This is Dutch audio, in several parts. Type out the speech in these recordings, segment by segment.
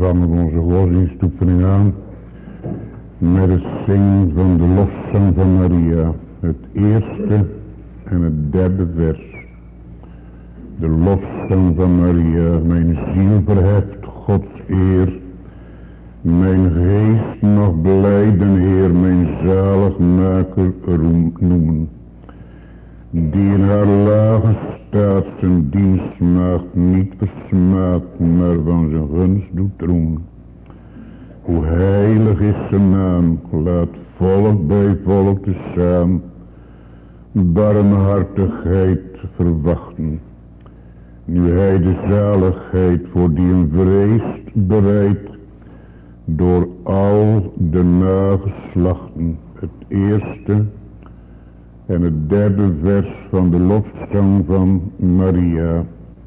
vangen we onze godsdienstoefening aan met het zingen van de lofzang van Maria, het eerste en het derde vers. De lofzang van Maria, mijn ziel verheft Gods eer, mijn geest nog blijden Heer, mijn zaligmaker noemen, die in haar lage staat zijn dienstmaagd niet versmaadt, maar van zijn gunst doet roemen. Hoe heilig is zijn naam, laat volk bij volk tezamen barmhartigheid verwachten. Nu hij de zaligheid voor die hem vreest bereidt, door al de nageslachten, het eerste en het derde vers van de lofzang van Maria.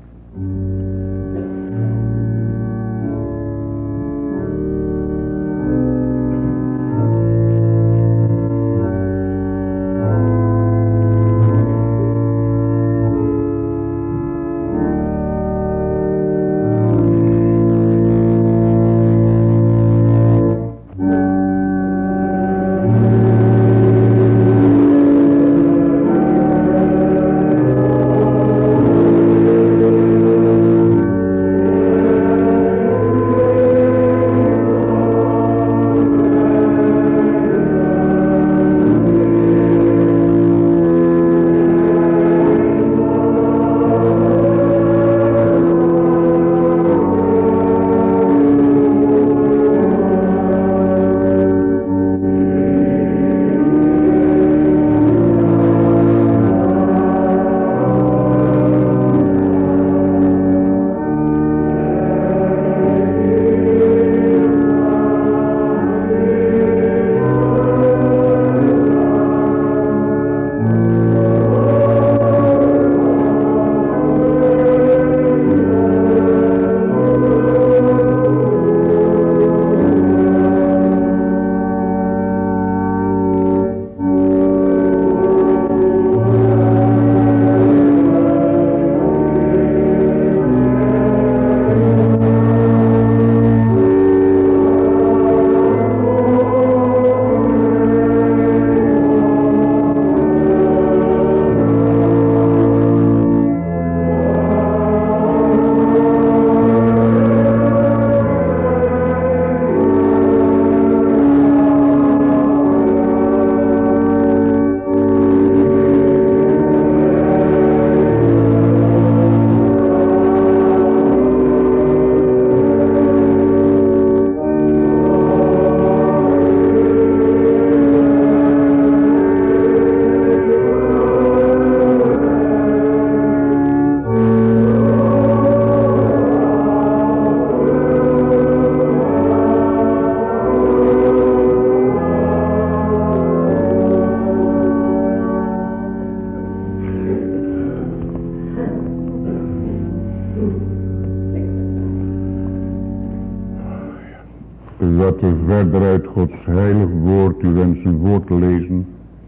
Wat we verder uit Gods heilig woord u wensen voor te lezen,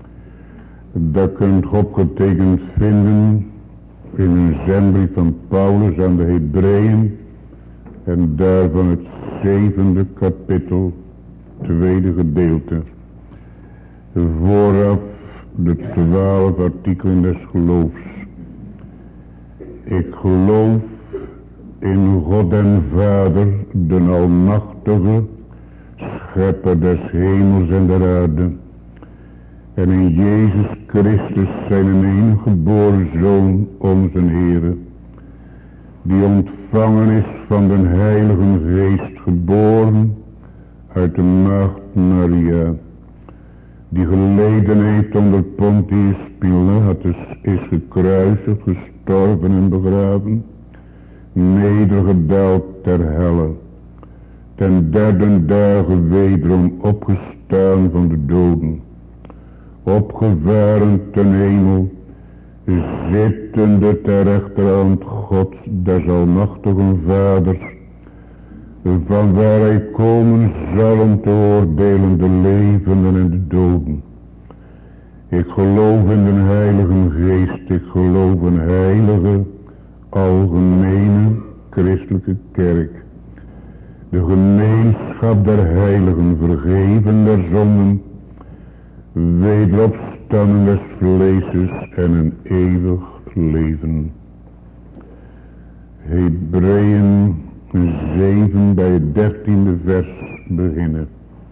dat kunt u opgetekend vinden in een zendbrief van Paulus aan de Hebreeën en daarvan het 7e kapitel, tweede gedeelte. Vooraf de 12 artikelen des geloofs. Ik geloof in God en Vader, de Almachtige, Schepper des hemels en der aarde, en in Jezus Christus zijn enige geboren Zoon, onze Heere, die ontvangen is van den Heiligen Geest, geboren uit de maagd Maria, die geleden heeft onder Pontius Pilatus, is gekruisigd, gestorven en begraven, nedergedaald ter helle, ten derde dagen wederom opgestaan van de doden, opgevaren ten hemel, zittende ter rechterhand Gods des almachtigen Vaders, van waar hij komen zal om te oordelen de levenden en de doden. Ik geloof in de Heilige Geest, ik geloof in heilige, algemene, christelijke kerk, de gemeenschap der heiligen, vergeven der zonden, wederopstanding des vleeses en een eeuwig leven. Hebreeën 7 bij het 13e vers beginnen.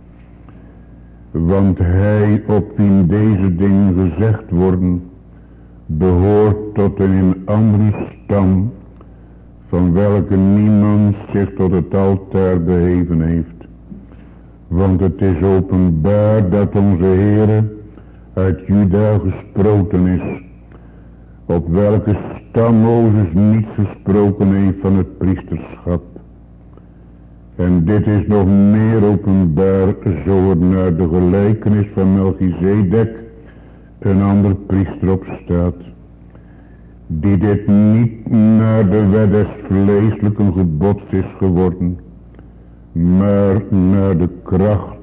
Want hij op wien deze dingen gezegd worden, behoort tot een andere stam, van welke niemand zich tot het altaar beheven heeft. Want het is openbaar dat onze Heere uit Juda gesproken is, op welke stam Mozes niet gesproken heeft van het priesterschap. En dit is nog meer openbaar, zo er naar de gelijkenis van Melchizedek een ander priester opstaat, die dit niet naar de wet des vleeselijke gebods is geworden, maar naar de kracht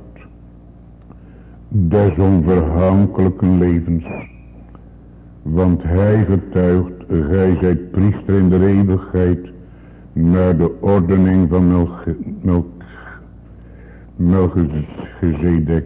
des onvergankelijke levens. Want hij getuigt, gij zijt priester in de eeuwigheid, naar de ordening van Melchizedek.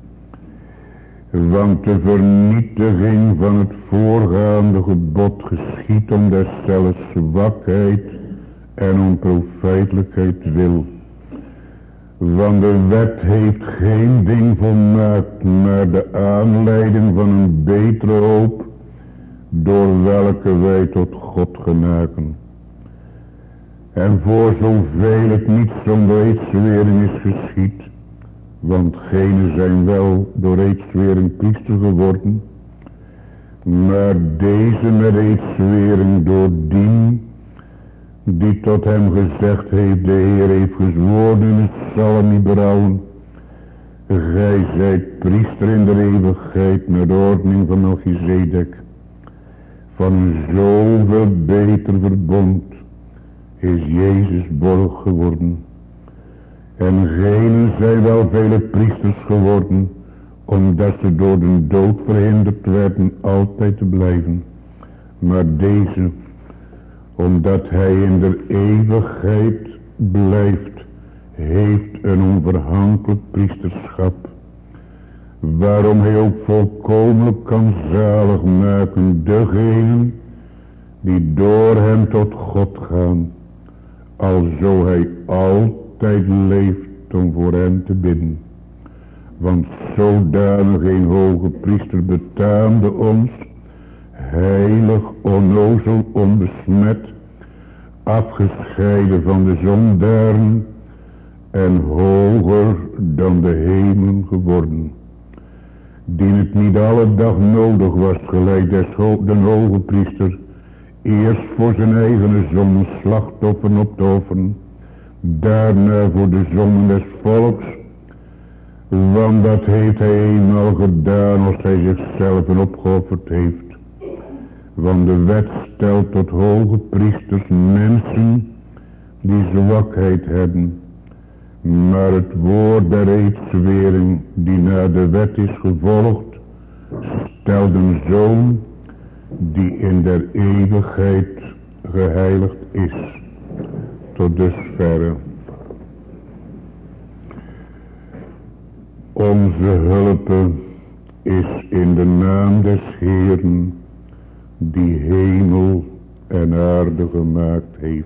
Want de vernietiging van het voorgaande gebod geschiedt om deszelfs zwakheid en onprofijtelijkheid wil. Want de wet heeft geen ding volmaakt, maar de aanleiding van een betere hoop, door welke wij tot God genaken. En voor zoveel het niet zonder eedswering is geschied, want genen zijn wel door eedswering priester geworden, maar deze met eedswering door die tot hem gezegd heeft, de Heer heeft gezworen en het zal hem niet berouwen. Gij zijt priester in de eeuwigheid naar de ordening van Melchizedek. Van een zoveel beter verbond is Jezus borg geworden. En genen zijn wel vele priesters geworden, omdat ze door de dood verhinderd werden altijd te blijven. Maar deze, omdat hij in de eeuwigheid blijft, heeft een onvergankelijk priesterschap, waarom hij ook volkomen kan zalig maken degenen die door hem tot God gaan, alzo hij altijd leeft om voor hen te bidden. Want zodanig een hoge priester betaamde ons, heilig, onnozel, onbesmet, afgescheiden van de zondaren en hoger dan de hemel geworden, die het niet alle dag nodig was, gelijk de hoge priester, eerst voor zijn eigen zonden slachtofferen op te offeren, daarna voor de zonden des volks, want dat heeft hij eenmaal gedaan als hij zichzelf opgeofferd heeft. Want de wet stelt tot hoge priesters mensen die zwakheid hebben, maar het woord der eedswering die naar de wet is gevolgd, stelt een zoon die in der eeuwigheid geheiligd is. Tot dusverre. Onze hulp is in de naam des Heeren, die hemel en aarde gemaakt heeft.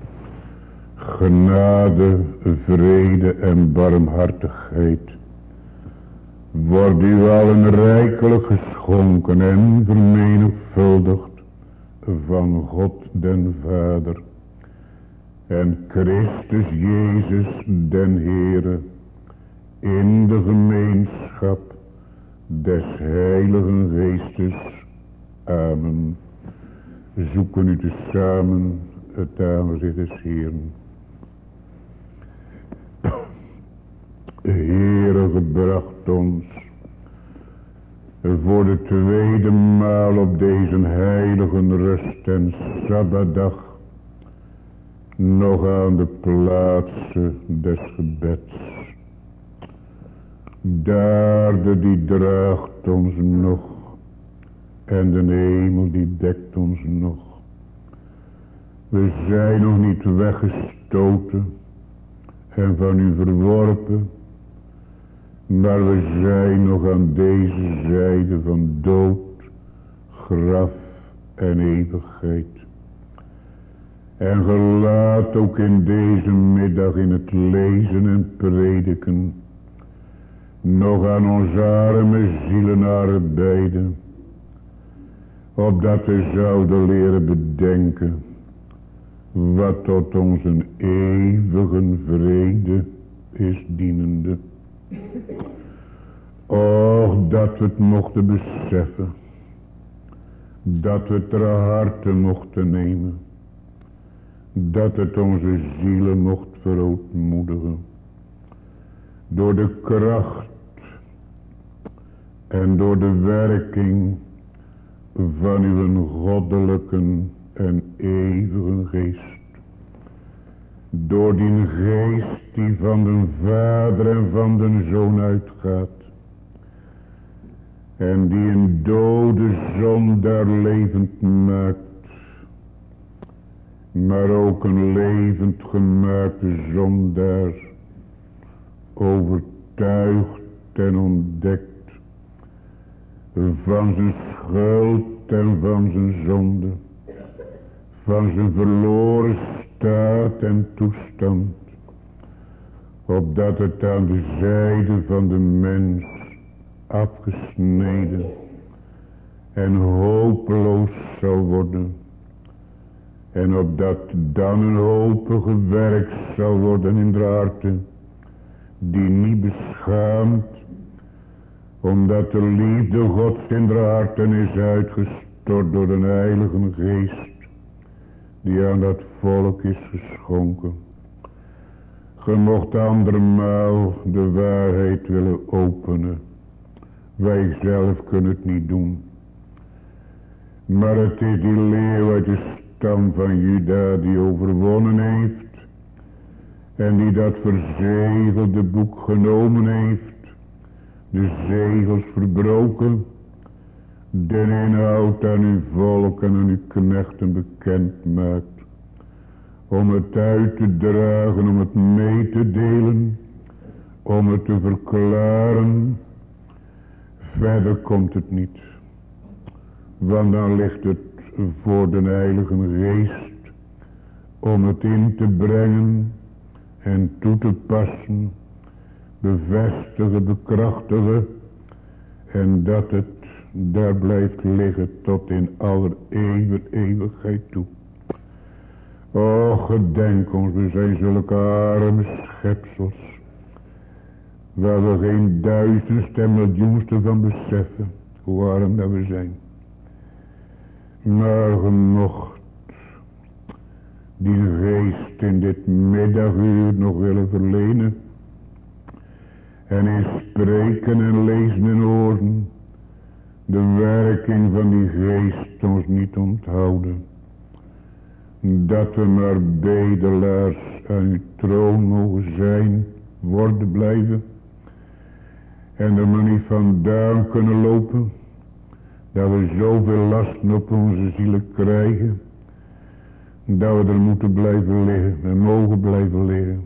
Genade, vrede en barmhartigheid wordt u allen rijkelijk geschonken en vermenigvuldigd van God den Vader en Christus Jezus den Heere in de gemeenschap des Heiligen Geestes. Amen. Zoeken u tezamen het aangezicht des Heeren. Heere, gebracht ons voor de tweede maal op deze heilige rust en Sabbatdag nog aan de plaatsen des gebeds. Daarde die draagt ons nog en de hemel die dekt ons nog. We zijn nog niet weggestoten en van u verworpen. Maar we zijn nog aan deze zijde van dood, graf en eeuwigheid. En gelaat ook in deze middag in het lezen en prediken nog aan onze arme zielen arbeiden, opdat we zouden leren bedenken wat tot onze eeuwige vrede is dienende. Och, dat we het mochten beseffen, dat we het ter harte mochten nemen, dat het onze zielen mocht verootmoedigen, door de kracht en door de werking van uw goddelijke en eeuwige geest. Door die geest die van de Vader en van de Zoon uitgaat. En die een dode zondaar levend maakt. Maar ook een levend gemaakte zondaar overtuigt en ontdekt van zijn schuld en van zijn zonde, van zijn verloren staat en toestand, opdat het aan de zijde van de mens afgesneden en hopeloos zal worden, en opdat dan een hope gewerkt zal worden in de harten, die niet beschaamt, omdat de liefde Gods in de harten is uitgestort door de Heilige Geest, die aan dat volk is geschonken. Ge mocht andermaal de waarheid willen openen. Wij zelf kunnen het niet doen. Maar het is die leeuw uit de stam van Juda die overwonnen heeft. En die dat verzegelde boek genomen heeft. De zegels verbroken. De inhoud aan uw volk en aan uw knechten bekend maakt. Om het uit te dragen, om het mee te delen. Om het te verklaren. Verder komt het niet. Want dan ligt het voor de Heilige Geest. Om het in te brengen en toe te passen. Bevestigen, bekrachtigen. En dat het daar blijft liggen tot in aller eeuwigheid toe. O, gedenk ons, we zijn zulke arme schepsels, waar we geen duizendste en miljoenste van beseffen, hoe arm dat we zijn. Maar ge mocht die geest in dit middaguur nog willen verlenen, en in spreken en lezen en horen, de werking van die geest ons niet onthouden. Dat we maar bedelaars aan uw troon mogen zijn, worden blijven. En er maar niet vandaan kunnen lopen. Dat we zoveel lasten op onze zielen krijgen. Dat we er moeten blijven liggen en mogen blijven liggen.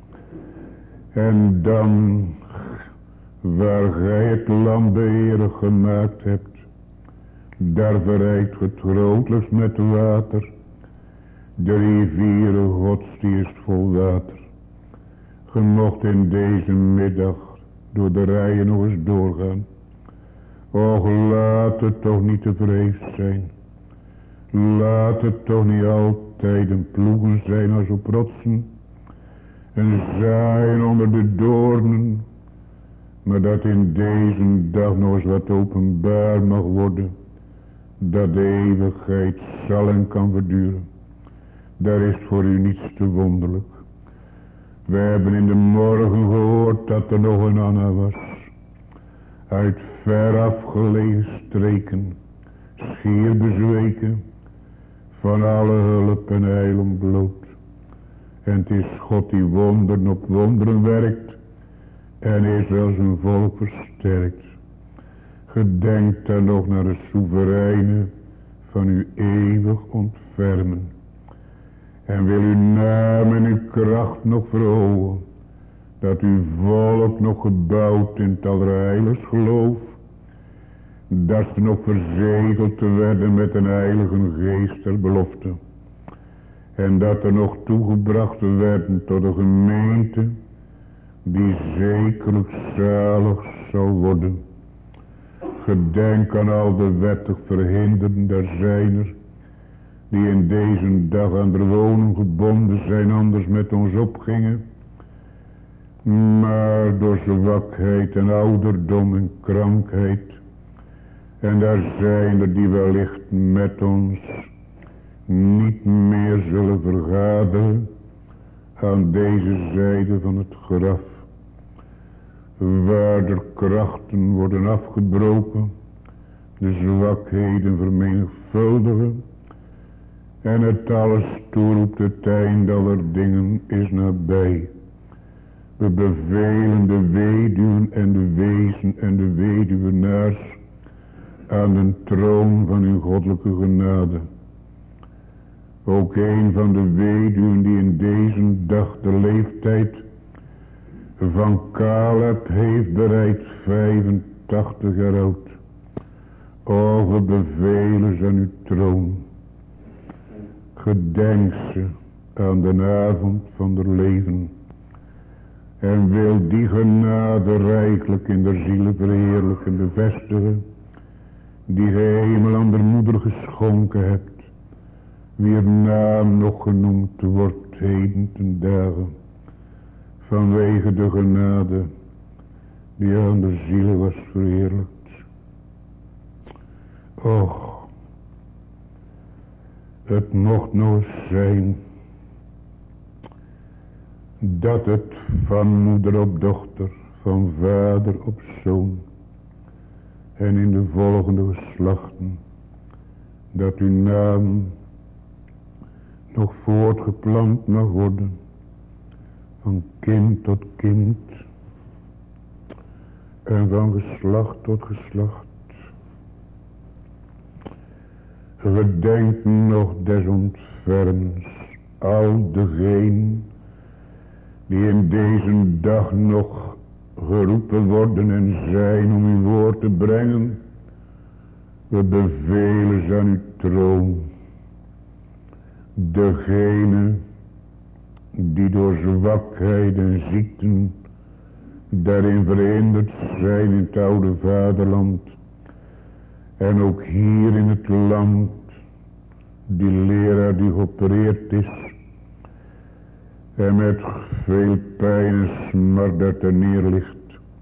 En dan, waar gij het land beheerig gemaakt hebt, daar verrijkt ge het grootelijks met water. De rivieren Gods die is vol water. Ge mocht in deze middag door de rijen nog eens doorgaan. Och, laat het toch niet te vrees zijn. Laat het toch niet altijd een ploegen zijn als op rotsen. En zaaien onder de doornen. Maar dat in deze dag nog eens wat openbaar mag worden. Dat de eeuwigheid zal en kan verduren. Daar is voor u niets te wonderlijk. We hebben in de morgen gehoord dat er nog een Anna was. Uit ver afgelegen streken, schier bezweken, van alle hulp en heil ontbloot. En het is God die wonderen op wonderen werkt, en Israël zijn volk versterkt. Gedenk dan nog naar de soevereine van uw eeuwig ontfermen. En wil uw naam en uw kracht nog verhogen. dat uw volk nog gebouwd in het allerheiligst geloof, dat ze nog verzegeld werden met een heilige geest ter belofte, en dat er nog toegebracht werden tot een gemeente die zekerlijk zalig zal worden. Gedenk aan al de wettig verhinderden der zijner, die in deze dag aan de woning gebonden zijn, anders met ons opgingen, maar door zwakheid en ouderdom en krankheid. En daar zijn er die wellicht met ons niet meer zullen vergaderen aan deze zijde van het graf, waar de krachten worden afgebroken, de zwakheden vermenigvuldigen, en het alles toeroept, het einde aller dingen is nabij. We bevelen de weduwen en de wezen en de weduwenaars aan de troon van uw goddelijke genade. Ook een van de weduwen die in deze dag de leeftijd van Caleb heeft bereikt, 85 jaar oud. O, we bevelen ze aan uw troon. Gedenk ze aan de avond van haar leven. En wil die genade rijkelijk in de zielen verheerlijken, bevestigen, die gij hemel aan de moeder geschonken hebt, wier naam nog genoemd wordt heden ten dagen, vanwege de genade die aan de zielen was verheerlijkt. Och, het mocht nog eens zijn dat het van moeder op dochter, van vader op zoon en in de volgende geslachten, dat uw naam nog voortgeplant mag worden, van kind tot kind en van geslacht tot geslacht. Gedenk nog des ontfermens al degenen die in deze dag nog geroepen worden en zijn om uw woord te brengen. We bevelen ze aan uw troon. Degene die door zwakheid en ziekten daarin verhinderd zijn in het oude vaderland. En ook hier in het land, die leraar die geopereerd is. En met veel pijn en smart dat er neerligt.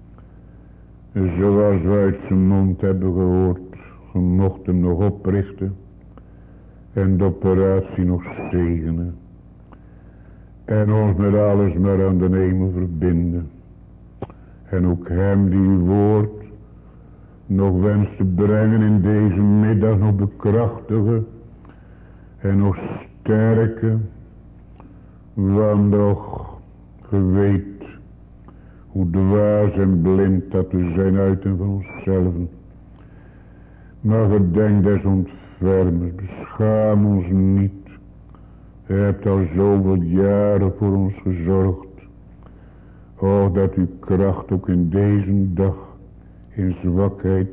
Zoals we uit zijn mond hebben gehoord. Je mocht hem nog oprichten. En de operatie nog zegenen. En ons met alles maar aan de hemel verbinden. En ook hem die uw woord nog wenst te brengen in deze middag, nog bekrachtigen. En nog sterken. Want nog weet hoe dwaas en blind dat we zijn uit en van onszelf. Maar gedenk des ontfermers, beschaam ons niet. U hebt al zoveel jaren voor ons gezorgd. O, dat uw kracht ook in deze dag, in zwakheid,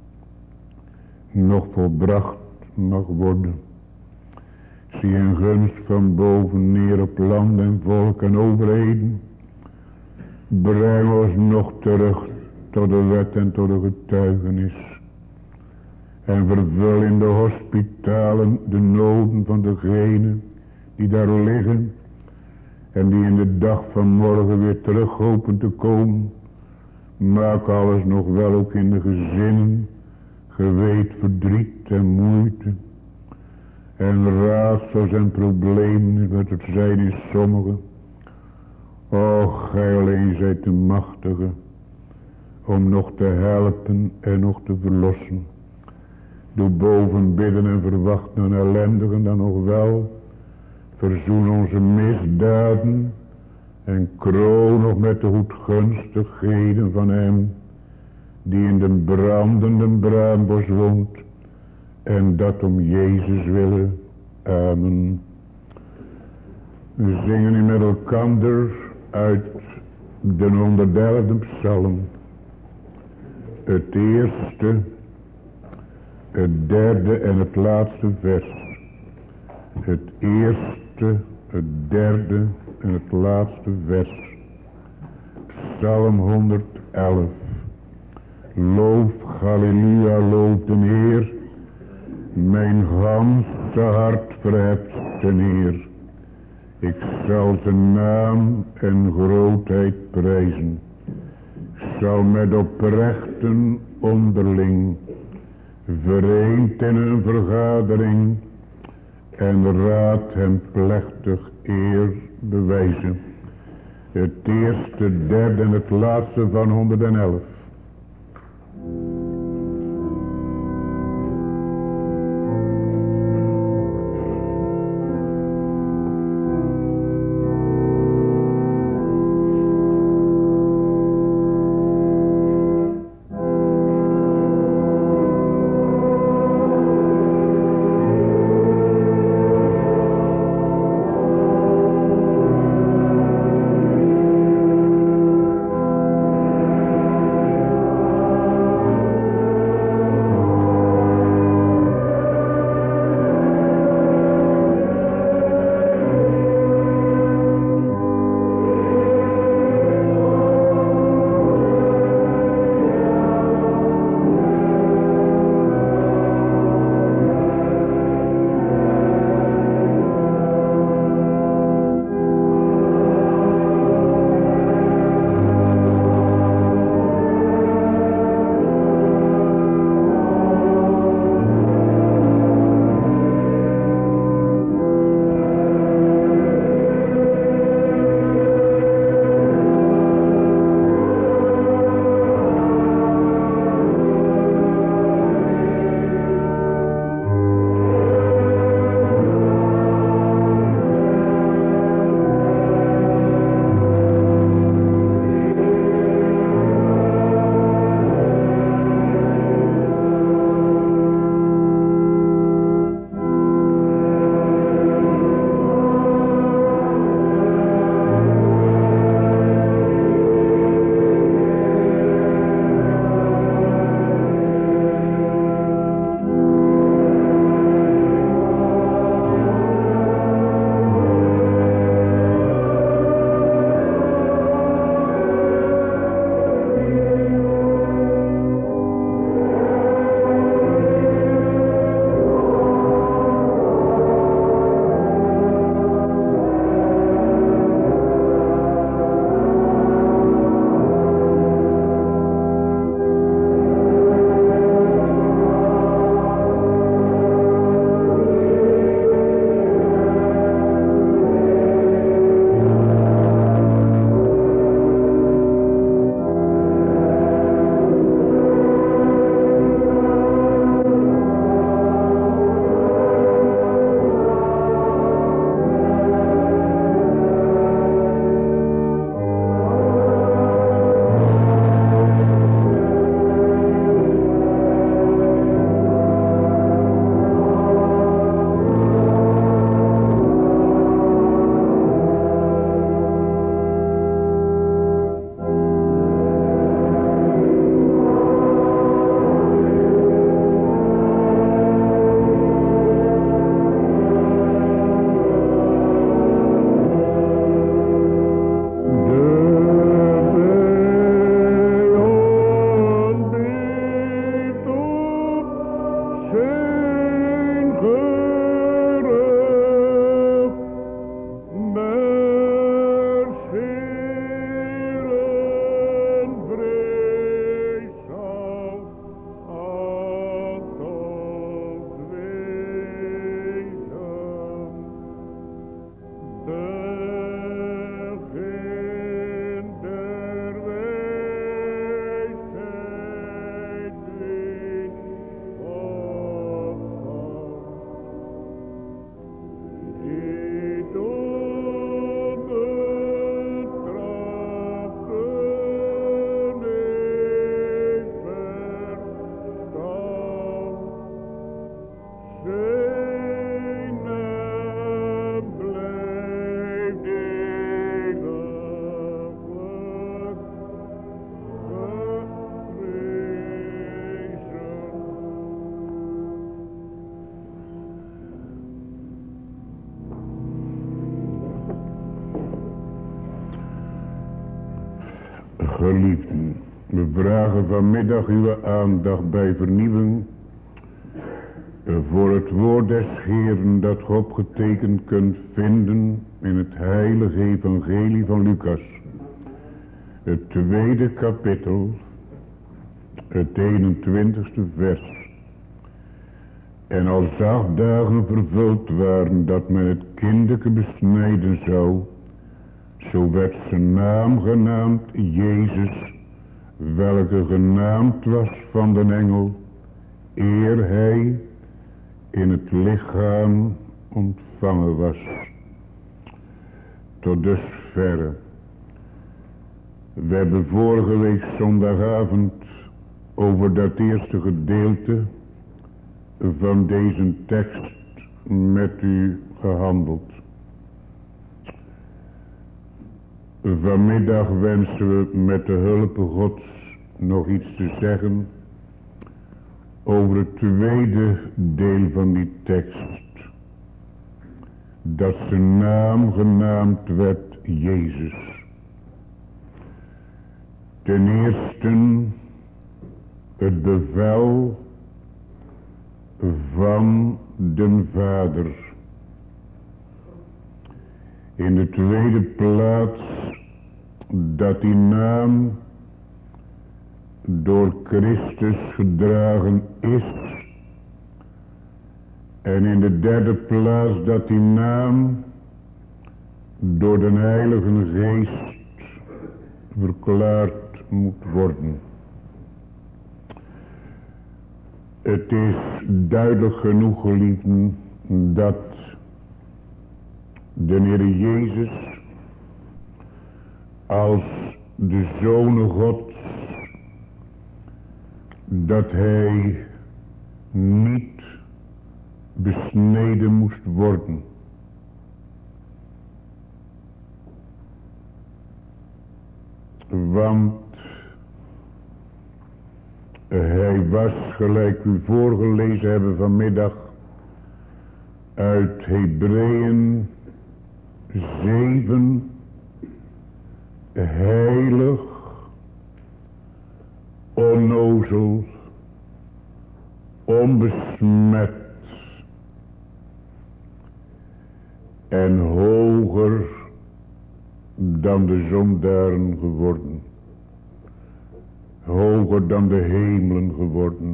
nog volbracht mag worden. Zie een gunst van boven neer op land en volk en overheden. Breng ons nog terug tot de wet en tot de getuigenis. En vervul in de hospitalen de noden van degenen die daar liggen. En die in de dag van morgen weer terug hopen te komen. Maak alles nog wel ook in de gezinnen. Geweet verdriet en moeite. En raadsels en problemen wat het zijn in sommigen. O, gij alleen zijt de machtige. Om nog te helpen en nog te verlossen. Doe boven bidden en verwachten een ellendigen dan nog wel. Verzoen onze misdaden. En kroon nog met de goedgunstigheden van hem. Die in de brandende braambos woont. En dat om Jezus willen. Amen. We zingen nu met elkander uit De 111e psalm. Het eerste, het derde en het laatste vers. Het eerste, het derde en het laatste vers. Psalm 111. Loof, halleluja, loof de Heer. Mijn ganse hart verheft ten Heer. Ik zal zijn naam en grootheid prijzen. Ik zal met oprechten onderling, vereend in een vergadering, en raad hem plechtig eer bewijzen. Het eerste, derde en het laatste van 111. Geliefden, we vragen vanmiddag uw aandacht bij vernieuwing voor het woord des Heeren dat ge opgetekend kunt vinden in het heilige evangelie van Lucas. Het tweede kapitel, het 21ste vers. En als 8 dagen vervuld waren dat men het kindeke besnijden zou, zo werd zijn naam genaamd Jezus, welke genaamd was van den engel, eer hij in het lichaam ontvangen was. Tot dusverre. We hebben vorige week zondagavond over dat eerste gedeelte van deze tekst met u gehandeld. Vanmiddag wensen we met de hulp Gods nog iets te zeggen over het tweede deel van die tekst. Dat zijn naam genaamd werd Jezus. Ten eerste het bevel van den Vader. In de tweede plaats dat die naam door Christus gedragen is. En in de derde plaats dat die naam door de Heilige Geest verklaard moet worden. Het is duidelijk genoeg, geliefden, dat de Heer Jezus als de Zoon Gods, dat hij niet besneden moest worden. Want hij was, gelijk we voorgelezen hebben vanmiddag, uit Hebreeën 7, heilig, onnozel, onbesmet en hoger dan de zondaren geworden. Hoger dan de hemelen geworden.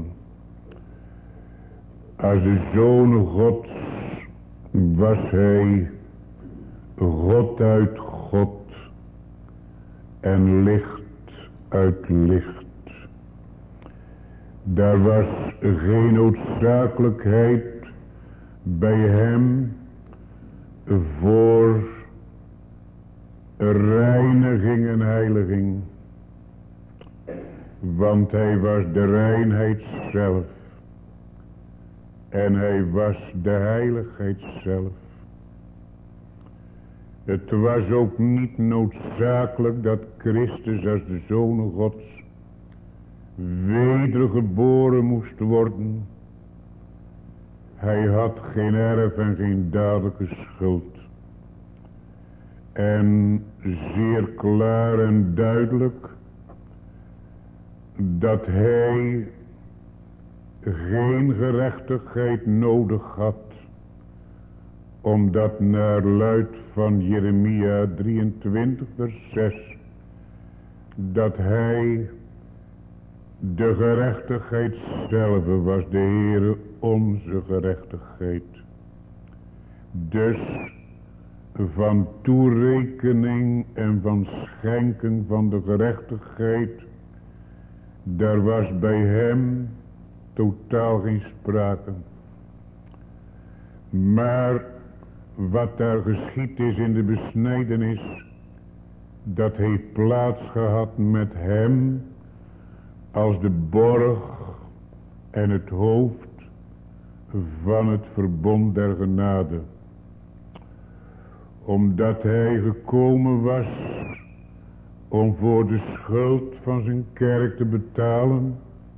Als de Zoon Gods was hij God uit God en licht uit licht. Daar was geen noodzakelijkheid bij hem voor reiniging en heiliging. Want hij was de reinheid zelf. En hij was de heiligheid zelf. Het was ook niet noodzakelijk dat Christus als de Zoon Gods wedergeboren moest worden. Hij had geen erf en geen dadelijke schuld. En zeer klaar en duidelijk dat hij geen gerechtigheid nodig had, omdat naar luid van Jeremia 23 vers 6 dat hij de gerechtigheid zelf was, de Heere onze gerechtigheid. Dus van toerekening en van schenking van de gerechtigheid, daar was bij hem totaal geen sprake. Maar wat daar geschied is in de besnijdenis, dat heeft plaats gehad met hem als de borg en het hoofd van het verbond der genade. Omdat hij gekomen was om voor de schuld van zijn kerk te betalen,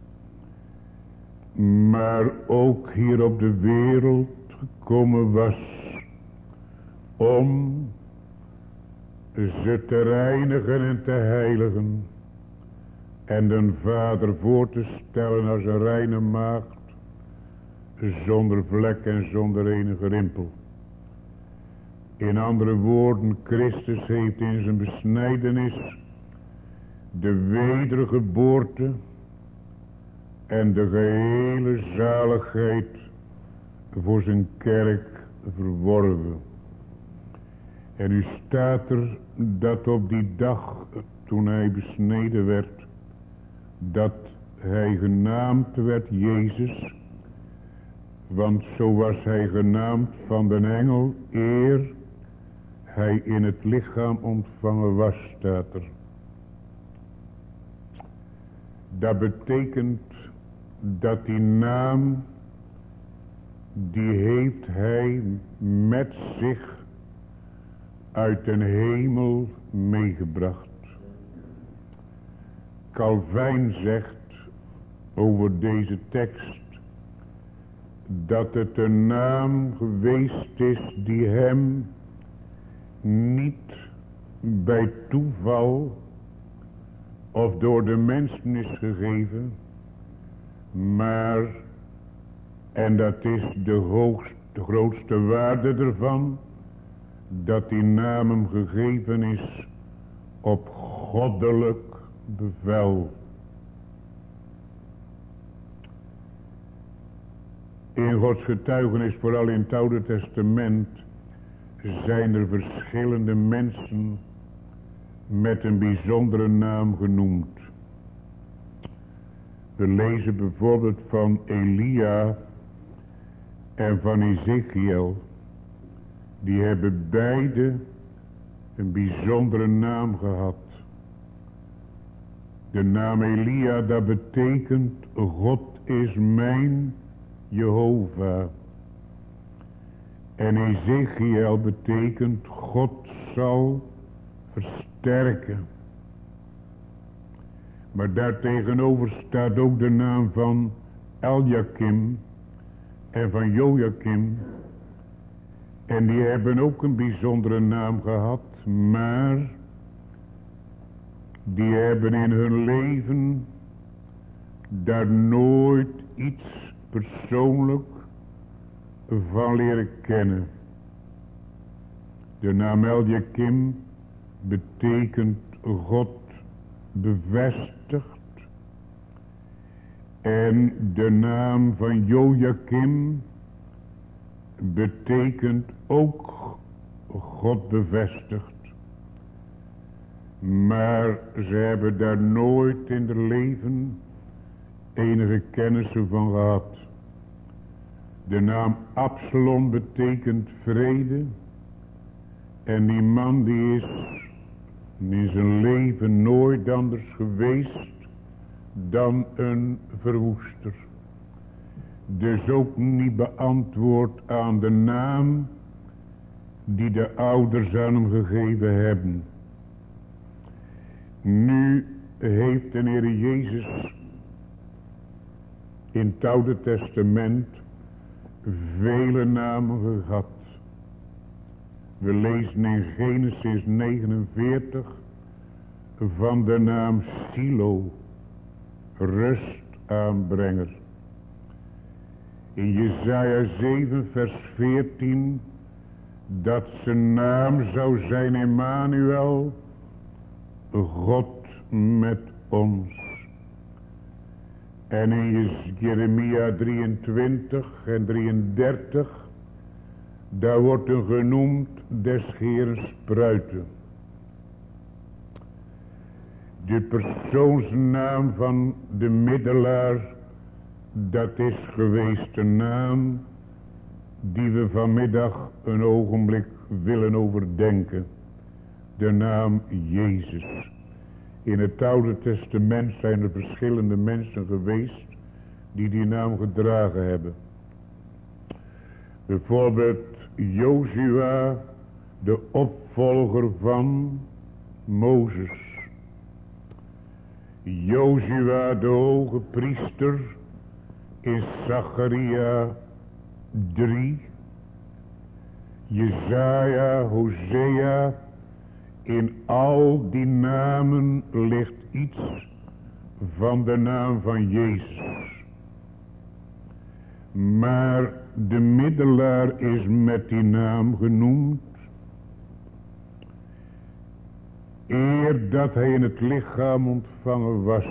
maar ook hier op de wereld gekomen was om ze te reinigen en te heiligen en den Vader voor te stellen als een reine maagd, zonder vlek en zonder enige rimpel. In andere woorden, Christus heeft in zijn besnijdenis de wedergeboorte en de gehele zaligheid voor zijn kerk verworven. En nu staat er dat op die dag toen hij besneden werd, dat hij genaamd werd Jezus, want zo was hij genaamd van den engel eer hij in het lichaam ontvangen was, staat er. Dat betekent dat die naam, die heeft hij met zich uit den hemel meegebracht. Calvijn zegt over deze tekst dat het een naam geweest is die hem niet bij toeval of door de mensen is gegeven, maar, en dat is de grootste waarde ervan, dat die naam hem gegeven is op goddelijk bevel. In Gods getuigenis, vooral in het Oude Testament, zijn er verschillende mensen met een bijzondere naam genoemd. We lezen bijvoorbeeld van Elia en van Ezekiel. Die hebben beide een bijzondere naam gehad. De naam Elia, dat betekent God is mijn Jehovah. En Ezekiel betekent God zal versterken. Maar daartegenover staat ook de naam van Eljakim en van Jojakim. En die hebben ook een bijzondere naam gehad, maar die hebben in hun leven daar nooit iets persoonlijk van leren kennen. De naam Eljakim betekent God bevestigt. En de naam van Jojakim betekent ook God bevestigt. Maar ze hebben daar nooit in hun leven enige kennis van gehad. De naam Absalom betekent vrede. En die man die is in zijn leven nooit anders geweest dan een verwoester. Dus ook niet beantwoord aan de naam die de ouders aan hem gegeven hebben. Nu heeft de Heer Jezus in het Oude Testament vele namen gehad. We lezen in Genesis 49 van de naam Silo, rustaanbrenger. In Jesaja 7 vers 14 dat zijn naam zou zijn Emmanuel, God met ons. En in Jeremia 23 en 33, daar wordt een genoemd des Heeren spruiten. De persoonsnaam van de middelaar, dat is geweest de naam die we vanmiddag een ogenblik willen overdenken. De naam Jezus. In het Oude Testament zijn er verschillende mensen geweest die die naam gedragen hebben. Bijvoorbeeld Jozua, de opvolger van Mozes. Jozua, de hoge priester, in Zacharia 3. Jesaja, Hosea. In al die namen ligt iets van de naam van Jezus. Maar de middelaar is met die naam genoemd, eer dat hij in het lichaam ontvangen was.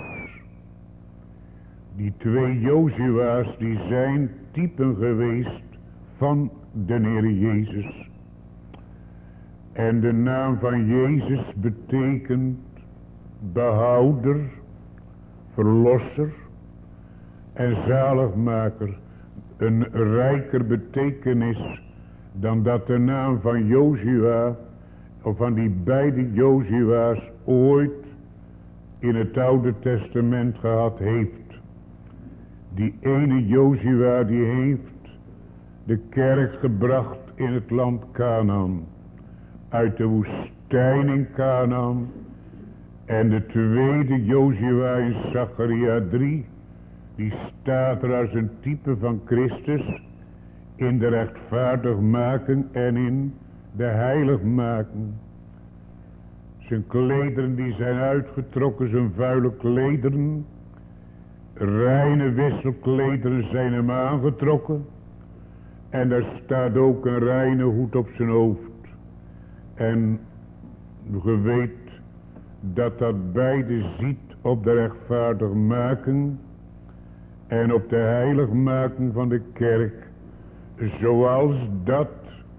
Die twee Jozua's die zijn typen geweest van de Heer Jezus. En de naam van Jezus betekent behouder, verlosser en zaligmaker. Een rijker betekenis dan dat de naam van Jozua, of van die beide Jozua's, ooit in het Oude Testament gehad heeft. Die ene Jozua die heeft de kerk gebracht in het land Kanaan. Uit de woestijn in Kanaan. En de tweede Jozua in Zacharia 3. Die staat er als een type van Christus. In de rechtvaardigmaking en in de heiligmaking. Zijn klederen die zijn uitgetrokken, zijn vuile klederen. Reine wisselklederen zijn hem aangetrokken. En daar staat ook een reine hoed op zijn hoofd. En je weet dat dat beide ziet op de rechtvaardigmaking en op de heiligmaking van de kerk. Zoals dat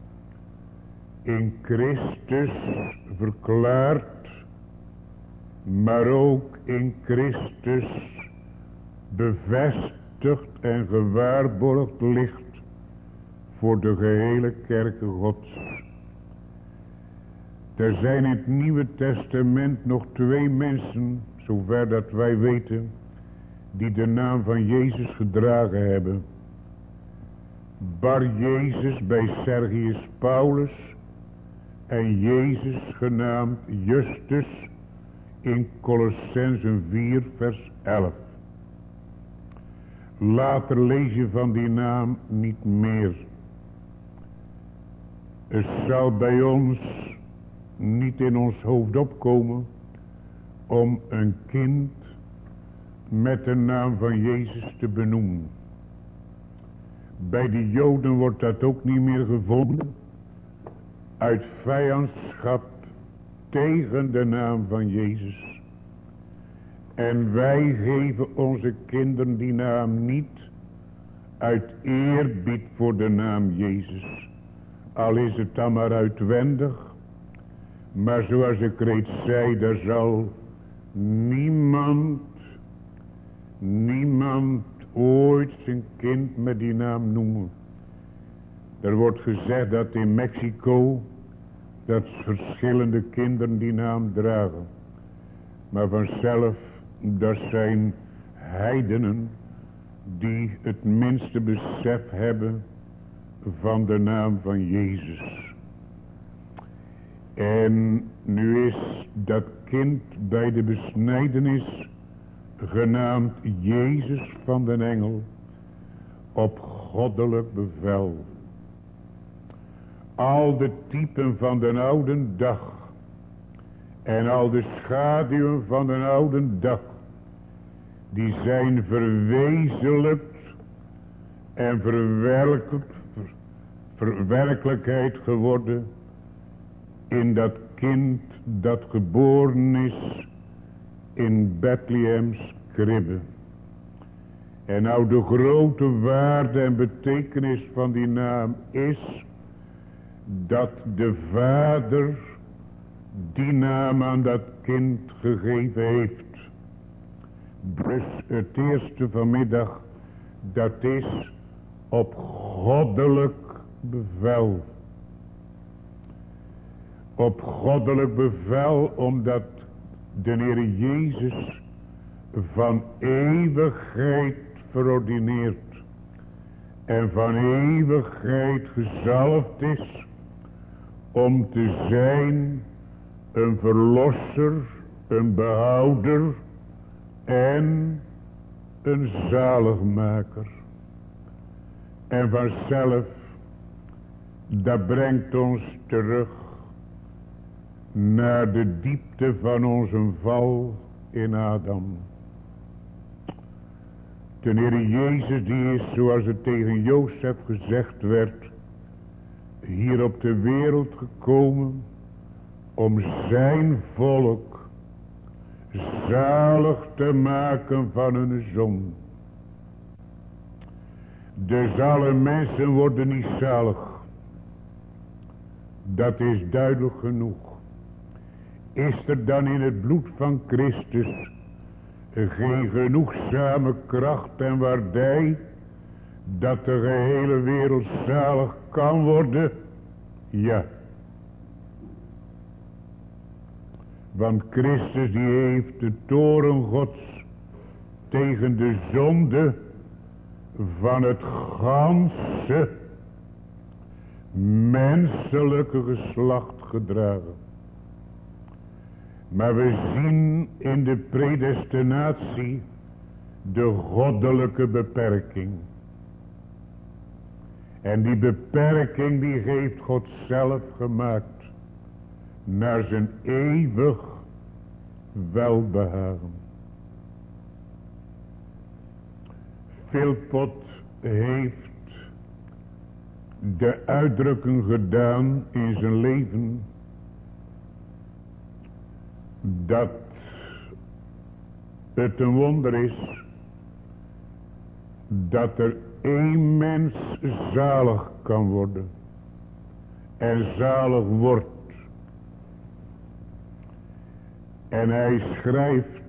in Christus verklaard, maar ook in Christus bevestigd en gewaarborgd ligt voor de gehele kerk Gods. Er zijn in het Nieuwe Testament nog twee mensen, zover dat wij weten, die de naam van Jezus gedragen hebben. Bar Jezus bij Sergius Paulus en Jezus genaamd Justus in Colossenzen 4 vers 11. Later lees je van die naam niet meer. Het zal bij ons niet in ons hoofd opkomen om een kind met de naam van Jezus te benoemen. Bij de Joden wordt dat ook niet meer gevonden. Uit vijandschap tegen de naam van Jezus. En wij geven onze kinderen die naam niet uit eerbied voor de naam Jezus. Al is het dan maar uitwendig. Maar zoals ik reeds zei, daar zal niemand ooit zijn kind met die naam noemen. Er wordt gezegd dat in Mexico dat verschillende kinderen die naam dragen. Maar vanzelf, dat zijn heidenen die het minste besef hebben van de naam van Jezus. En nu is dat kind bij de besnijdenis genaamd Jezus van den Engel op goddelijk bevel. Al de typen van de oude dag en al de schaduwen van de oude dag, die zijn verwezenlijkt en verwerkelijkheid geworden in dat kind dat geboren is in Bethlehems kribbe. En nou de grote waarde en betekenis van die naam is dat de vader die naam aan dat kind gegeven heeft. Dus het eerste vanmiddag, dat is op goddelijk bevel. Op goddelijk bevel, omdat de Heer Jezus van eeuwigheid verordineerd en van eeuwigheid gezalfd is om te zijn een verlosser, een behouder en een zaligmaker. En vanzelf, dat brengt ons terug naar de diepte van onze val in Adam. De Heer Jezus die is, zoals het tegen Jozef gezegd werd, hier op de wereld gekomen om zijn volk zalig te maken van hun zonde. Dus alle mensen worden niet zalig. Dat is duidelijk genoeg. Is er dan in het bloed van Christus geen genoegzame kracht en waardij dat de gehele wereld zalig kan worden? Ja. Want Christus die heeft de toorn Gods tegen de zonde van het ganse menselijke geslacht gedragen. Maar we zien in de predestinatie de goddelijke beperking. En die beperking die heeft God zelf gemaakt naar zijn eeuwig welbehagen. Philpot heeft de uitdrukking gedaan in zijn leven dat het een wonder is dat er één mens zalig kan worden en zalig wordt. En hij schrijft,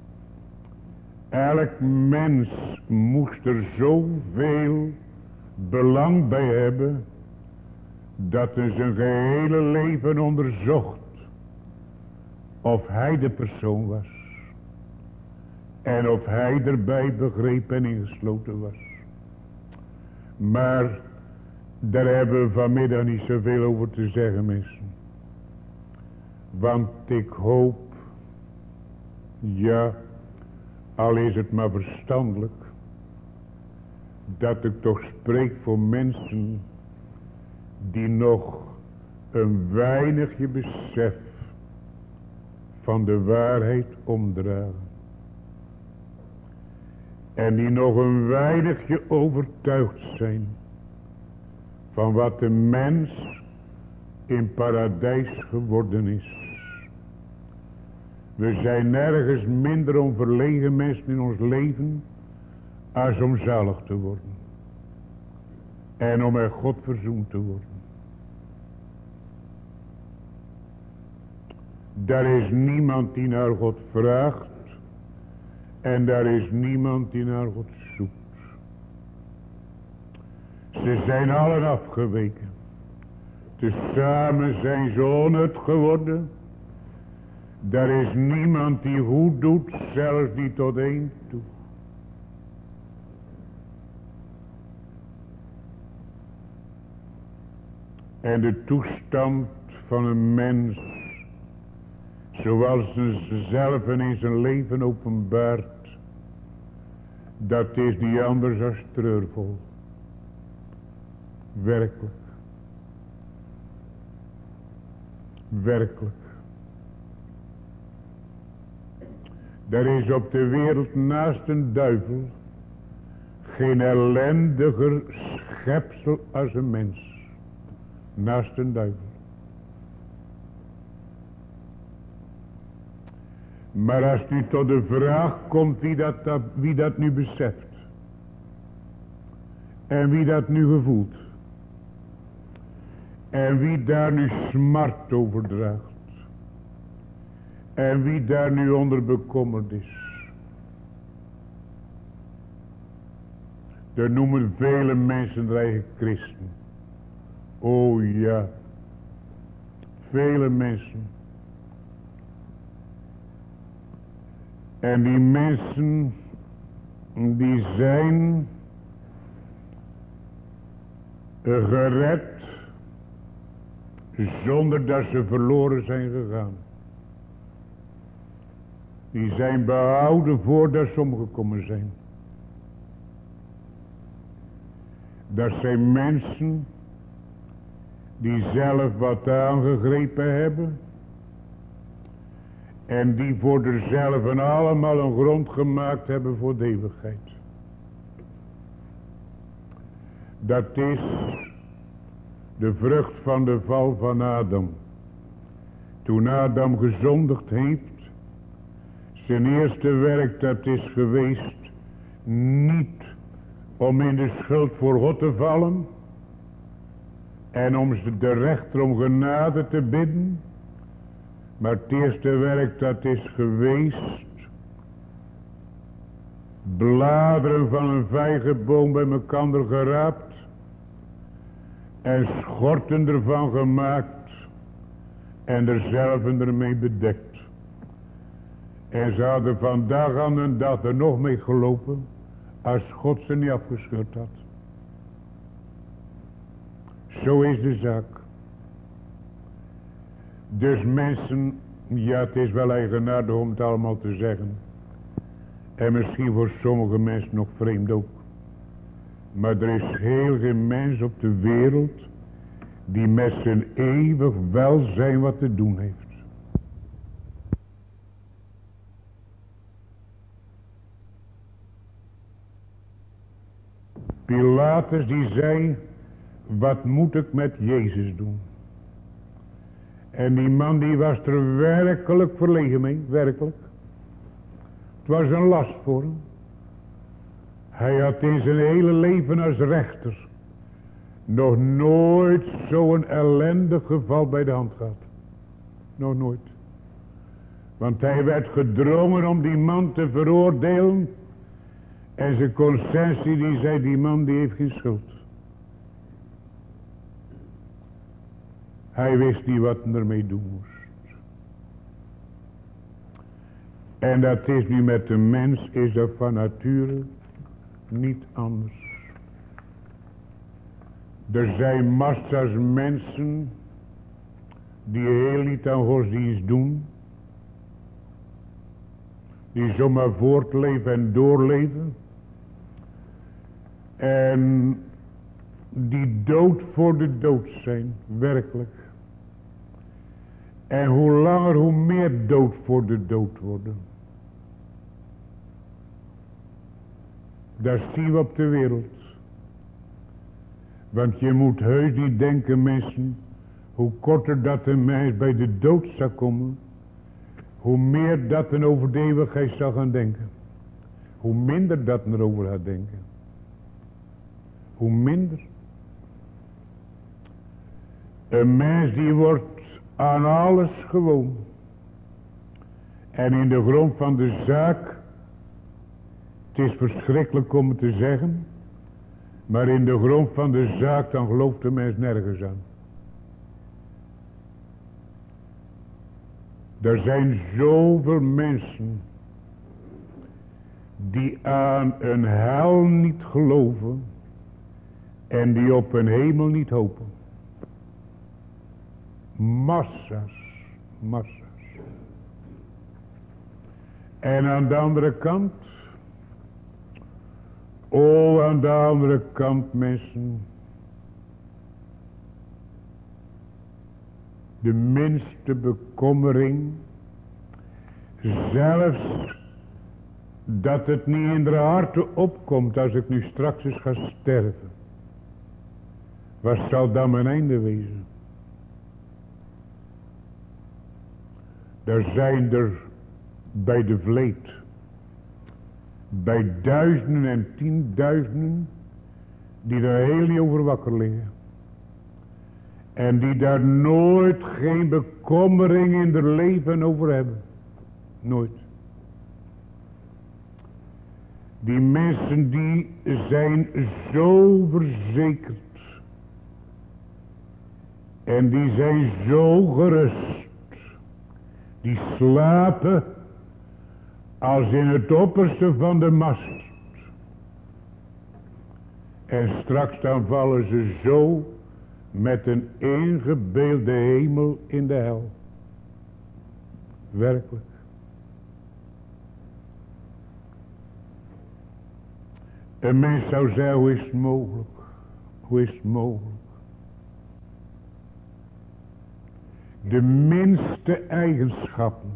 elk mens moest er zoveel belang bij hebben dat hij zijn gehele leven onderzocht of hij de persoon was en of hij erbij begrepen en ingesloten was. Maar daar hebben we vanmiddag niet zoveel over te zeggen, mensen. Want ik hoop, ja, al is het maar verstandelijk, dat ik toch spreek voor mensen die nog een weinigje besef van de waarheid omdragen. En die nog een weinigje overtuigd zijn van wat de mens in paradijs geworden is. We zijn nergens minder om verlegen mensen in ons leven als om zalig te worden. En om met God verzoend te worden. Daar is niemand die naar God vraagt. En daar is niemand die naar God zoekt. Ze zijn allen afgeweken. Tezamen zijn ze onnut geworden. Daar is niemand die goed doet, zelfs niet tot één toe. En de toestand van een mens, zoals ze zelf in zijn leven openbaart, dat is niet anders als treurvol. Werkelijk. Werkelijk. Er is op de wereld naast een duivel geen ellendiger schepsel als een mens. Naast een duivel. Maar als u tot de vraag komt wie dat nu beseft. En wie dat nu gevoelt. En wie daar nu smart over draagt. En wie daar nu onder bekommerd is. Er noemen vele mensen de eigen christen. O ja. Vele mensen. En die mensen, die zijn gered zonder dat ze verloren zijn gegaan. Die zijn behouden voordat ze omgekomen zijn. Dat zijn mensen die zelf wat aangegrepen hebben. En die voor zichzelf allemaal een grond gemaakt hebben voor de eeuwigheid. Dat is de vrucht van de val van Adam. Toen Adam gezondigd heeft, zijn eerste werk dat is geweest, niet om in de schuld voor God te vallen en om de rechter om genade te bidden, maar het eerste werk dat is geweest, bladeren van een vijgenboom bij elkaar geraapt en schorten ervan gemaakt en er zelf ermee bedekt. En ze hadden vandaag aan een dag er nog mee gelopen als God ze niet afgescheurd had. Zo is de zaak. Dus mensen, ja, het is wel eigenaardig om het allemaal te zeggen. En misschien voor sommige mensen nog vreemd ook. Maar er is heel geen mens op de wereld die met zijn eeuwig welzijn wat te doen heeft. Pilatus die zei, wat moet ik met Jezus doen? En die man die was er werkelijk verlegen mee, werkelijk. Het was een last voor hem. Hij had in zijn hele leven als rechter nog nooit zo'n ellendig geval bij de hand gehad. Nog nooit. Want hij werd gedrongen om die man te veroordelen. En zijn conscientie die zei, die man die heeft geen schuld. Hij wist niet wat hij ermee doen moest. En dat is nu met de mens, is dat van nature niet anders. Er zijn massa's mensen die heel niet aan godsdienst doen. Die zomaar voortleven en doorleven. En die dood voor de dood zijn, werkelijk. En hoe langer hoe meer dood voor de dood worden. Dat zien we op de wereld. Want je moet heus niet denken, mensen, hoe korter dat een mens bij de dood zou komen, hoe meer dat een over de eeuwigheid zal gaan denken. Hoe minder dat erover gaat denken. Hoe minder. Een mens die wordt aan alles gewoon. En in de grond van de zaak, het is verschrikkelijk om het te zeggen, maar in de grond van de zaak dan gelooft de mens nergens aan. Er zijn zoveel mensen die aan een hel niet geloven en die op een hemel niet hopen. Massa's, massa's. En aan de andere kant, aan de andere kant mensen, de minste bekommering, zelfs dat het niet in de harten opkomt als ik nu straks eens ga sterven. Wat zal dan mijn einde wezen? Er zijn er bij de vleet, bij duizenden en tienduizenden, die daar heel niet over wakker liggen. En die daar nooit geen bekommering in hun leven over hebben. Nooit. Die mensen die zijn zo verzekerd. En die zijn zo gerust. Die slapen als in het opperste van de mast. En straks dan vallen ze zo met een ingebeelde hemel in de hel. Werkelijk. Een mens zou zeggen, hoe is het mogelijk? Hoe is het mogelijk? De minste eigenschappen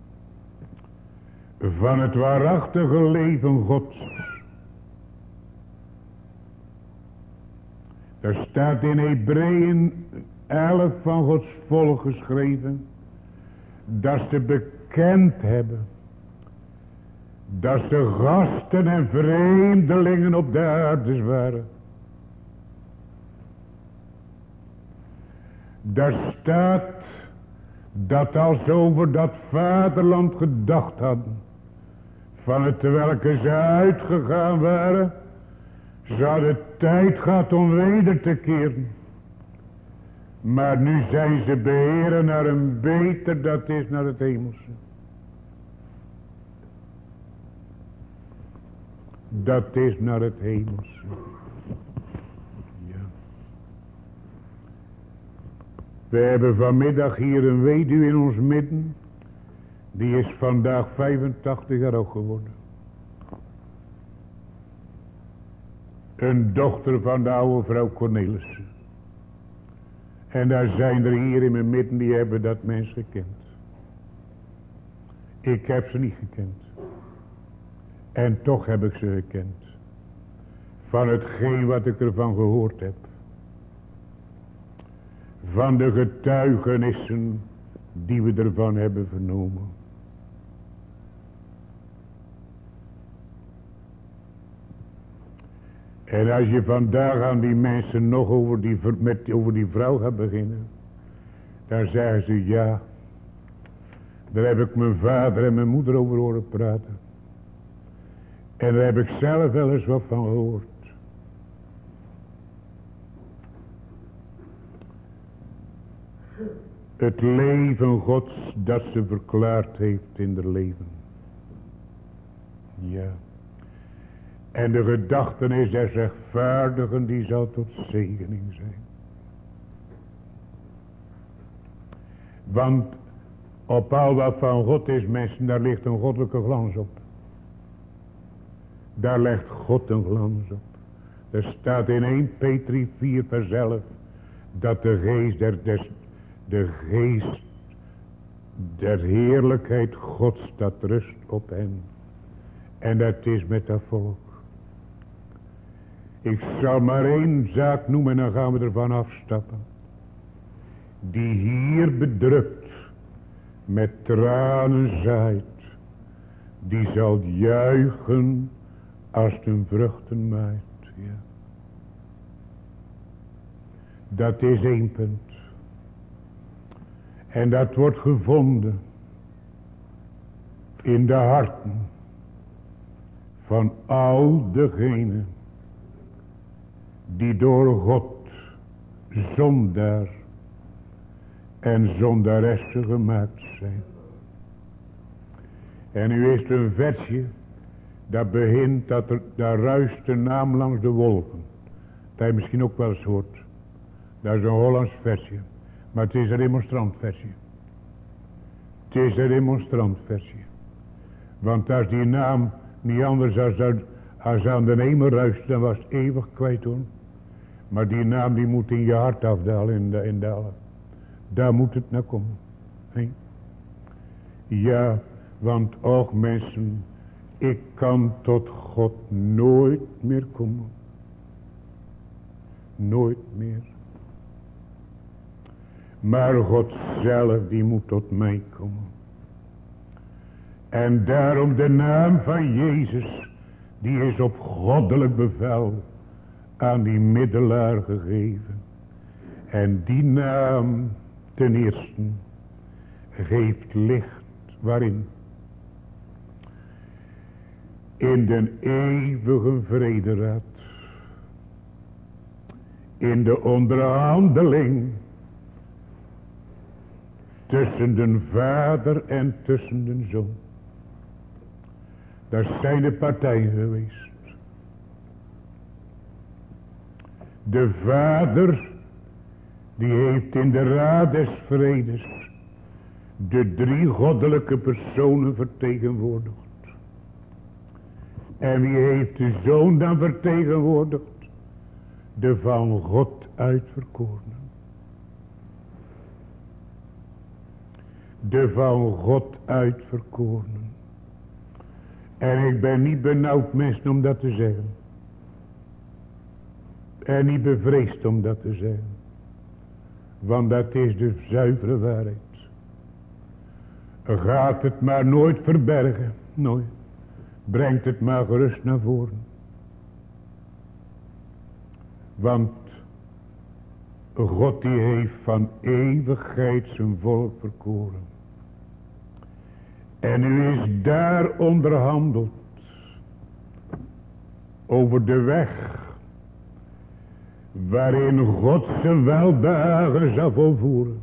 van het waarachtige leven Gods Er staat in Hebreeën 11 van Gods volk geschreven, dat ze bekend hebben dat ze gasten en vreemdelingen op de aarde waren. Daar staat dat als ze over dat vaderland gedacht hadden, van het welke ze uitgegaan waren, ze hadden tijd gehad om weder te keren. Maar nu zijn ze beheren naar een beter, dat is naar het hemelse. Dat is naar het hemelse. Ja. We hebben vanmiddag hier een weduwe in ons midden. Die is vandaag 85 jaar oud geworden. Een dochter van de oude vrouw Cornelissen. En daar zijn er hier in mijn midden die hebben dat mens gekend. Ik heb ze niet gekend. En toch heb ik ze gekend. Van hetgeen wat ik ervan gehoord heb. Van de getuigenissen die we ervan hebben vernomen. En als je vandaag aan die mensen nog over die vrouw gaat beginnen. Dan zeggen ze ja. Daar heb ik mijn vader en mijn moeder over horen praten. En daar heb ik zelf wel eens wat van gehoord. Het leven Gods dat ze verklaard heeft in haar leven. Ja. En de gedachtenis der rechtvaardigen die zal tot zegening zijn. Want op al wat van God is, mensen, daar ligt een goddelijke glans op. Daar legt God een glans op. Er staat in 1 Petrus 4 vers 11 dat de geest der heerlijkheid Gods dat rust op hen. En dat is met dat volk. Ik zal maar één zaak noemen en dan gaan we ervan afstappen. Die hier bedrukt met tranen zaait. Die zal juichen als een vruchten maait. Ja. Dat is 1 punt. En dat wordt gevonden in de harten van al degenen die door God zondaar en zondaressen gemaakt zijn. En nu is er een versje dat begint daar ruist de naam langs de wolken. Dat je misschien ook wel eens hoort. Dat is een Hollands versje. Maar het is een remonstrantversje. Het is een remonstrantversje. Want als die naam niet anders als aan de hemel ruist, dan was het eeuwig kwijt hoor. Maar die naam die moet in je hart afdalen in dalen. Daar moet het naar komen. He? Ja, want och mensen, ik kan tot God nooit meer komen. Nooit meer. Maar God zelf die moet tot mij komen. En daarom de naam van Jezus, die is op goddelijk bevel aan die middelaar gegeven. En die naam ten eerste geeft licht waarin? In den eeuwige vrederad. In de onderhandeling tussen de vader en tussen de zoon. Daar zijn de partijen geweest. De vader die heeft in de raad des vredes de 3 goddelijke personen vertegenwoordigd. En wie heeft de zoon dan vertegenwoordigd? De van God uitverkorenen. De van God uitverkorenen. En ik ben niet benauwd mensen om dat te zeggen. En niet bevreesd om dat te zeggen. Want dat is de zuivere waarheid. Gaat het maar nooit verbergen. Nooit. Brengt het maar gerust naar voren. Want God die heeft van eeuwigheid zijn volk verkoren. En u is daar onderhandeld. Over de weg. Waarin God zijn welbehagen zal volvoeren.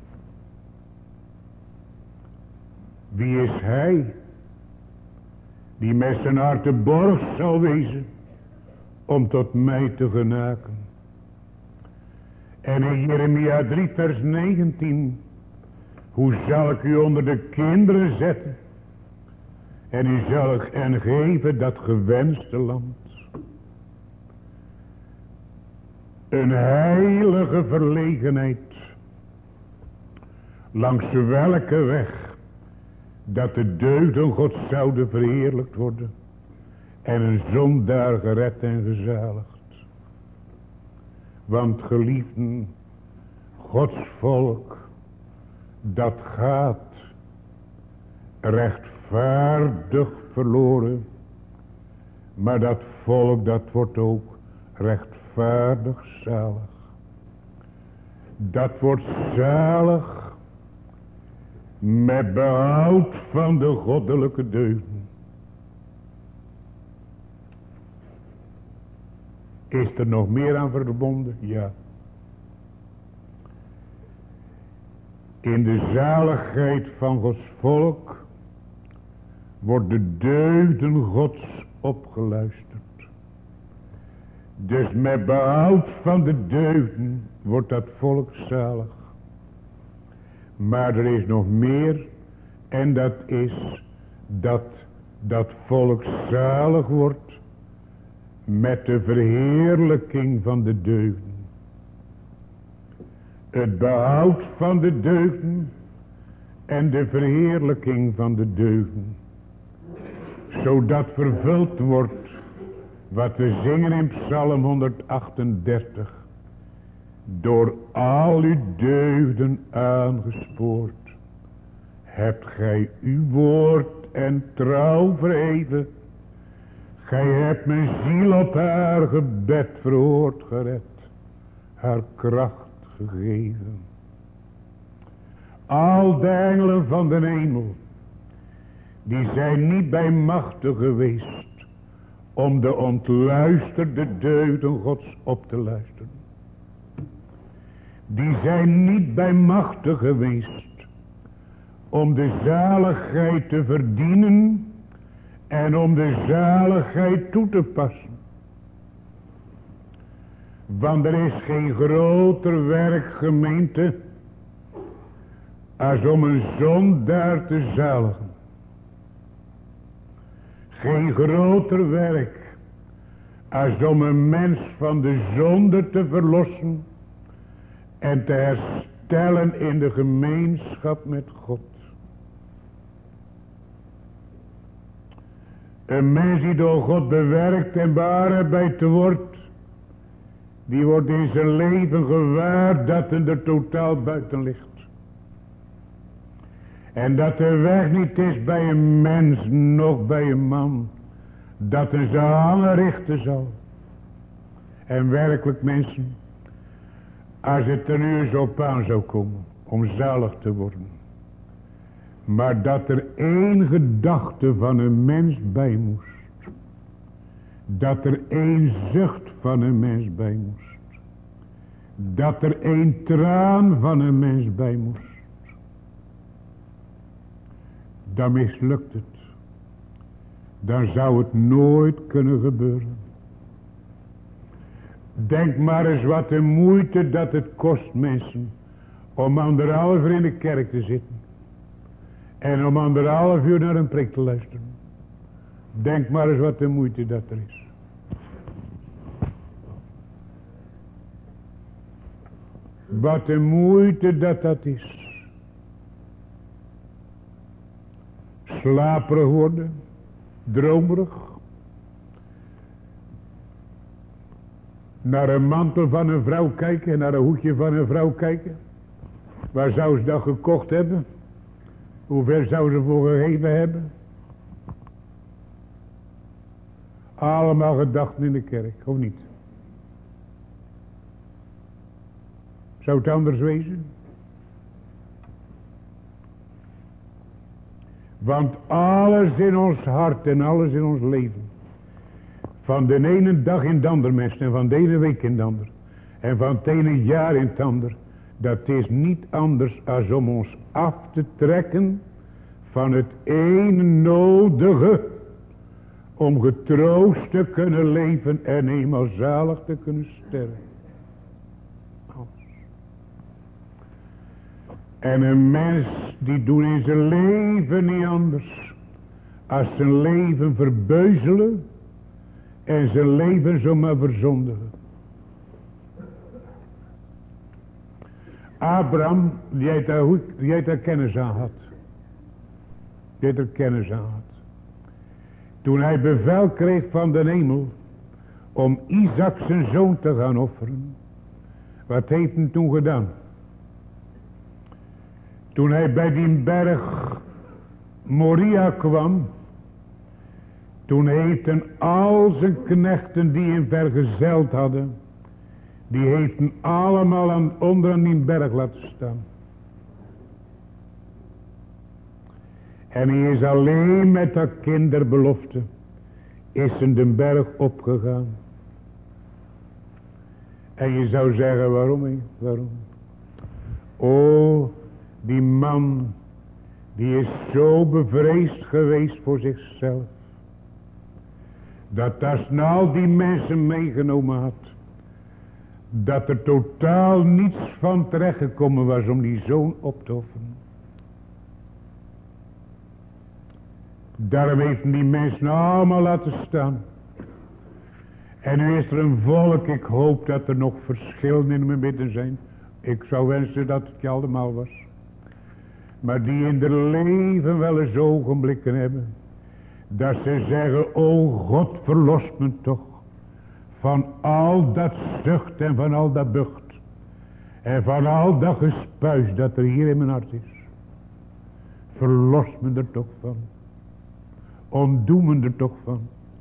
Wie is hij? Die met zijn hart de borg zal wezen. Om tot mij te genaken. En in Jeremia 3 vers 19. Hoe zal ik u onder de kinderen zetten. En u zal hen geven dat gewenste land. Een heilige verlegenheid. Langs welke weg. Dat de deugden God zouden verheerlijkt worden. En een zondaar gered en gezaligd. Want geliefden, Gods volk, dat gaat rechtvaardig verloren. Maar dat volk, dat wordt ook rechtvaardig zalig. Dat wordt zalig met behoud van de goddelijke deugden. Is er nog meer aan verbonden? Ja. In de zaligheid van Gods volk wordt de deugden Gods opgeluisterd. Dus met behoud van de deugden wordt dat volk zalig. Maar er is nog meer. En dat is dat dat volk zalig wordt. Met de verheerlijking van de deugden. Het behoud van de deugden. En de verheerlijking van de deugden. Zodat vervuld wordt. Wat we zingen in Psalm 138. Door al uw deugden aangespoord. Hebt gij uw woord en trouw verheven. Gij hebt mijn ziel op haar gebed verhoord gered. Haar kracht gegeven. Al de engelen van de hemel. Die zijn niet bij machten geweest. Om de ontluisterde deugden Gods op te luisteren. Die zijn niet bij machten geweest. Om de zaligheid te verdienen. En om de zaligheid toe te passen. Want er is geen groter werk, gemeente. Als om een zondaar te zaligen. Geen groter werk. Als om een mens van de zonde te verlossen. En te herstellen in de gemeenschap met God. Een mens die door God bewerkt en bearbeid wordt. Die wordt in zijn leven gewaar dat hij er totaal buiten ligt. En dat de weg niet is bij een mens, nog bij een man. Dat hij zijn hangen richten zal. En werkelijk mensen. Als het er nu eens op aan zou komen. Om zalig te worden. Maar dat er één gedachte van een mens bij moest. Dat er één zucht van een mens bij moest. Dat er één traan van een mens bij moest. Dan mislukt het. Dan zou het nooit kunnen gebeuren. Denk maar eens wat de moeite dat het kost mensen. Om 1,5 uur in de kerk te zitten. En om 1,5 uur naar een preek te luisteren. Denk maar eens wat de moeite dat er is. Wat de moeite dat is. Slaperig worden. Dromerig. naar een mantel van een vrouw kijken en naar een hoedje van een vrouw kijken? Waar zou ze dat gekocht hebben? Hoeveel zou ze voor gegeven hebben? Allemaal gedachten in de kerk, of niet? Zou het anders wezen? Want alles in ons hart en alles in ons leven, van de ene dag in de ander mens, en van de ene week in de ander, en van het ene jaar in het ander, dat is niet anders als om ons af te trekken van het ene nodige, om getroost te kunnen leven en eenmaal zalig te kunnen sterven. En een mens die doet in zijn leven niet anders als zijn leven verbeuzelen en zijn leven zomaar verzondigen. Abraham, die heeft daar kennis aan had. Die heeft er kennis aan had. Toen hij bevel kreeg van de hemel om Isaac zijn zoon te gaan offeren. Wat heeft hij toen gedaan? Toen hij bij die berg Moria kwam. Toen heeft hij al zijn knechten die hem vergezeld hadden. Die heeft hij allemaal onder aan die berg laten staan. En hij is alleen met dat kinderbelofte. Is in de berg opgegaan. En je zou zeggen waarom? Waarom? O, die man. Die is zo bevreesd geweest voor zichzelf. Dat als nou die mensen meegenomen had. Dat er totaal niets van terechtgekomen was om die zoon op te offeren. Daarom heeft die mensen allemaal laten staan. En nu is er een volk, ik hoop dat er nog verschillen in mijn midden zijn. Ik zou wensen dat het allemaal was. Maar die in hun leven wel eens ogenblikken hebben. Dat ze zeggen, o God, verlos me toch. Van al dat zucht en van al dat bucht. En van al dat gespuis dat er hier in mijn hart is. Verlos me er toch van. Ontdoe me er toch van.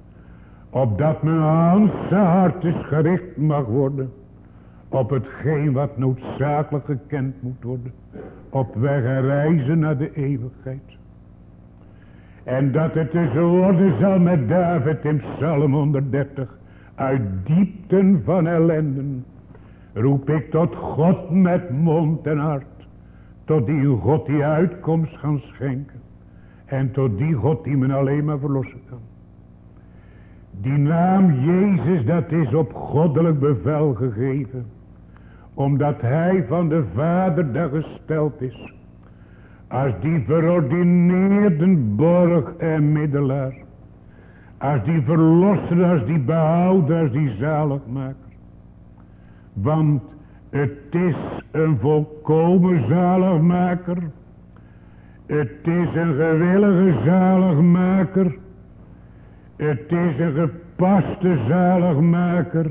Opdat mijn ganse hart is gericht mag worden. Op hetgeen wat noodzakelijk gekend moet worden. Op weg en reizen naar de eeuwigheid. En dat het dus worden zal met David in Psalm 130. Uit diepten van ellenden. Roep ik tot God met mond en hart. Tot die God die uitkomst gaan schenken. En tot die God die me alleen maar verlossen kan. Die naam Jezus, dat is op goddelijk bevel gegeven. Omdat hij van de Vader daar gesteld is. Als die verordineerde borg en middelaar. Als die verlosser, als die behouder, als die zaligmaker. Want het is een volkomen zaligmaker. Het is een gewillige zaligmaker. Het is een gepaste zaligmaker.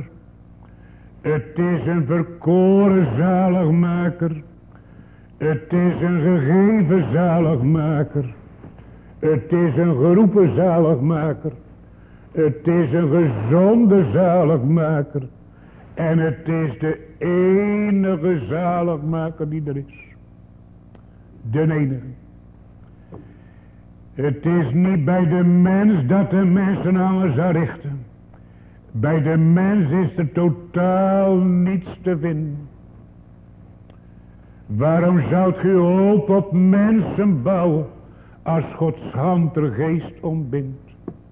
Het is een verkoren zaligmaker. Het is een gegeven zaligmaker. Het is een geroepen zaligmaker. Het is een gezonde zaligmaker. En het is de enige zaligmaker die er is. De enige. Het is niet bij de mens dat de mensen alles zou richten. Bij de mens is er totaal niets te vinden. Waarom zou u hoop op mensen bouwen als Gods hand er geest ontbindt?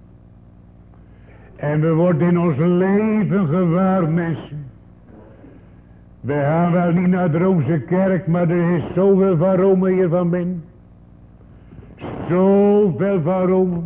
En we worden in ons leven gewaar mensen. We gaan wel niet naar de Roomse kerk, maar er is zoveel van Rome hier van binnen. Zoveel van Rome.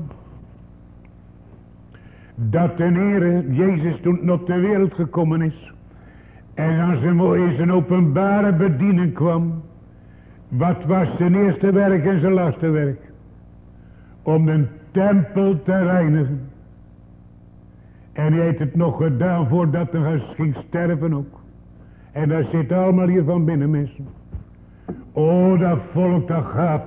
Dat de Heer Jezus toen nog ter wereld gekomen is. En als hij in zijn openbare bediening kwam. Wat was zijn eerste werk en zijn laatste werk? Om de tempel te reinigen. En hij heeft het nog gedaan voordat hij ging sterven ook. En dat zit allemaal hier van binnen, mensen. O, dat volk dat gaat.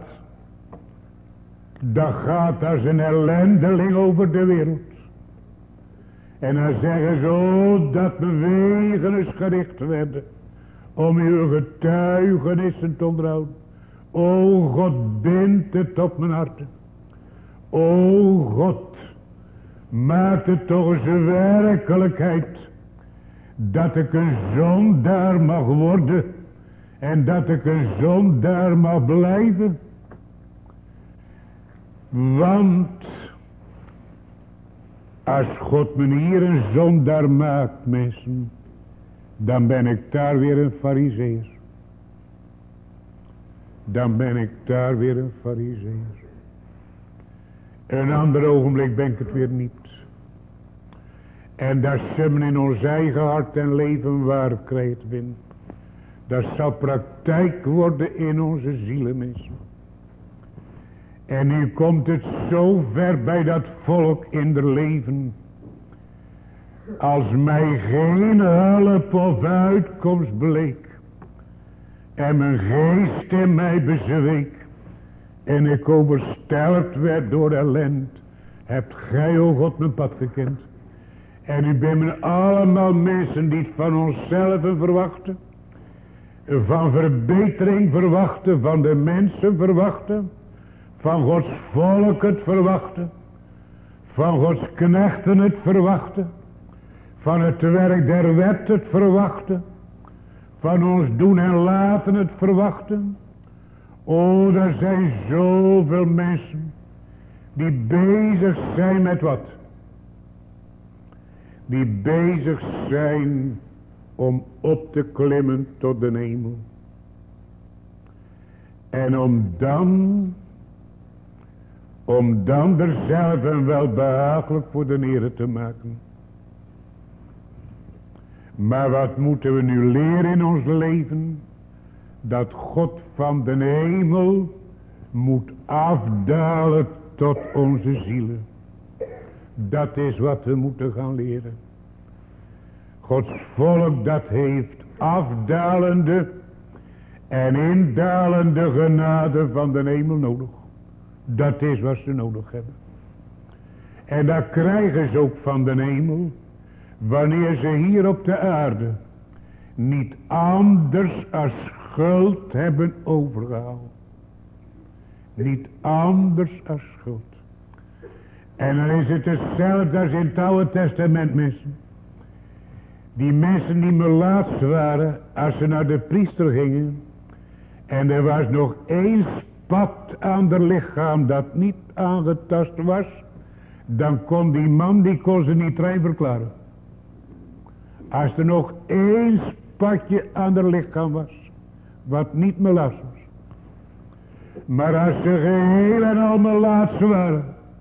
Dat gaat als een ellendeling over de wereld. En dan zeggen ze, oh, dat bewegen is gericht werden. Om uw getuigenissen te onderhouden. O God, bind het op mijn hart. O God, maak het toch eens een werkelijkheid. Dat ik een zondaar mag worden. En dat ik een zondaar mag blijven. Want als God me hier een zondaar maakt, mensen, dan ben ik daar weer een farizeer. Dan ben ik daar weer een farizeer. Een ander ogenblik ben ik het weer niet. En dat ze me in ons eigen hart en leven waar krijgt win. Dat zal praktijk worden in onze zielen, mensen. En nu komt het zo ver bij dat volk in de leven. Als mij geen hulp of uitkomst bleek. En mijn geest in mij bezweek. En ik overstelpt werd door ellend. Hebt gij, o God, mijn pad gekend. En u bent me allemaal mensen die het van onszelf verwachten. Van verbetering verwachten. Van de mensen verwachten. Van Gods volk het verwachten. Van Gods knechten het verwachten. Van het werk der wet het verwachten. Van ons doen en laten het verwachten. O, er zijn zoveel mensen die bezig zijn met wat? Die bezig zijn om op te klimmen tot de hemel. En om dan er zelf een welbehagelijk voor de Heere te maken. Maar wat moeten we nu leren in ons leven? Dat God van de hemel moet afdalen tot onze zielen. Dat is wat we moeten gaan leren. Gods volk dat heeft afdalende en indalende genade van de hemel nodig. Dat is wat ze nodig hebben. En dat krijgen ze ook van de hemel. Wanneer ze hier op de aarde niet anders als schuld hebben overgehouden. Niet anders als schuld. En dan is het hetzelfde als in het Oude Testament, mensen. Die mensen die melaats waren, als ze naar de priester gingen. En er was nog één spat aan haar lichaam dat niet aangetast was. Dan kon die man, die kon ze niet rein verklaren. Als er nog één spatje aan haar lichaam was. Wat niet melaats was. Maar als ze geheel en al melaats waren.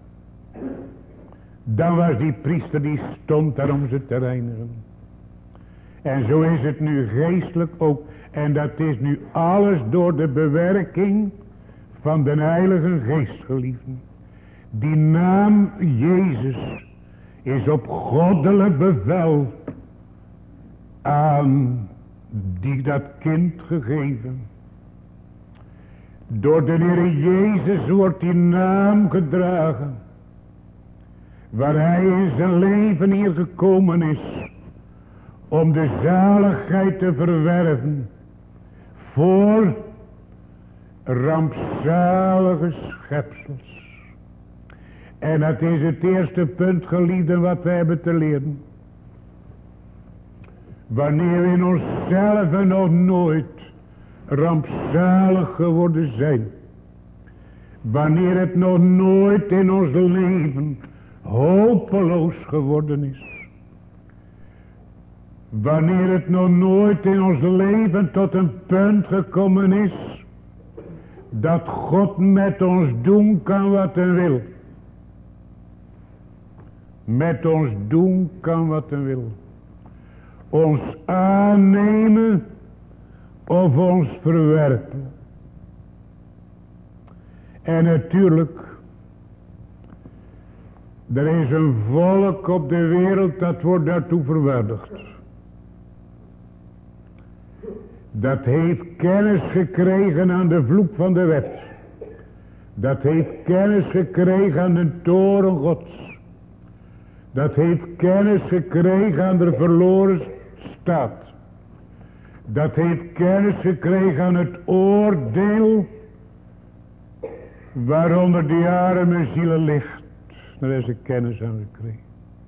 Dan was die priester die stond daar om ze te reinigen. En zo is het nu geestelijk ook. En dat is nu alles door de bewerking van de Heilige Geest, geliefden. Die naam Jezus is op goddelijk bevel aan dat kind gegeven. Door de Heer Jezus wordt die naam gedragen. Waar hij in zijn leven hier gekomen is. Om de zaligheid te verwerven. Voor rampzalige schepsels. En dat is het eerste punt, geliefden, wat we hebben te leren. Wanneer we in onszelf nog nooit rampzalig geworden zijn. Wanneer het nog nooit in ons leven hopeloos geworden is. Wanneer het nog nooit in ons leven tot een punt gekomen is. Dat God met ons doen kan wat hij wil. Met ons doen kan wat hij wil. Ons aannemen of ons verwerpen. En natuurlijk, Er is een volk op de wereld dat wordt daartoe verwaardigd. Dat heeft kennis gekregen aan de vloek van de wet. Dat heeft kennis gekregen aan de toren Gods. Dat heeft kennis gekregen aan de verloren staat. Dat heeft kennis gekregen aan het oordeel waaronder die arme zielen ligt. Daar is ze kennis aan gekregen.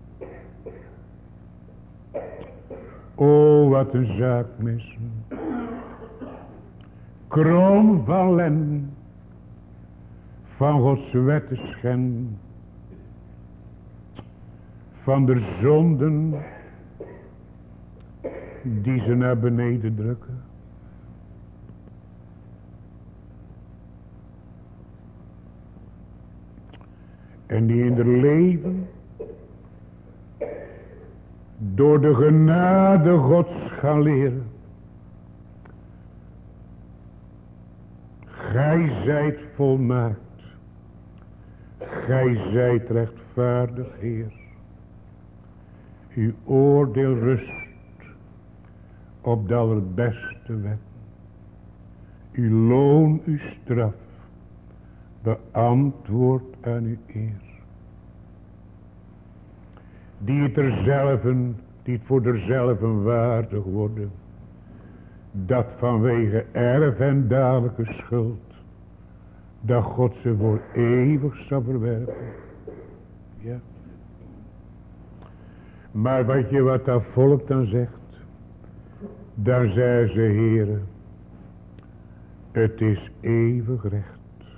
O, wat een zaak, mensen. Krom van len, van Gods wet te schenden, van de zonden die ze naar beneden drukken. En die in het leven door de genade Gods gaan leren. Gij zijt volmaakt. Gij zijt rechtvaardig, Heer. Uw oordeel rust op de allerbeste wet. Uw loon, uw straf, beantwoord aan uw eer. Die het voor derzelven waardig worden, dat vanwege erf en dadelijke schuld, dat God ze voor eeuwig zal verwerpen. Ja. Maar wat dat volk dan zegt, dan zei ze, Heere, het is eeuwig recht.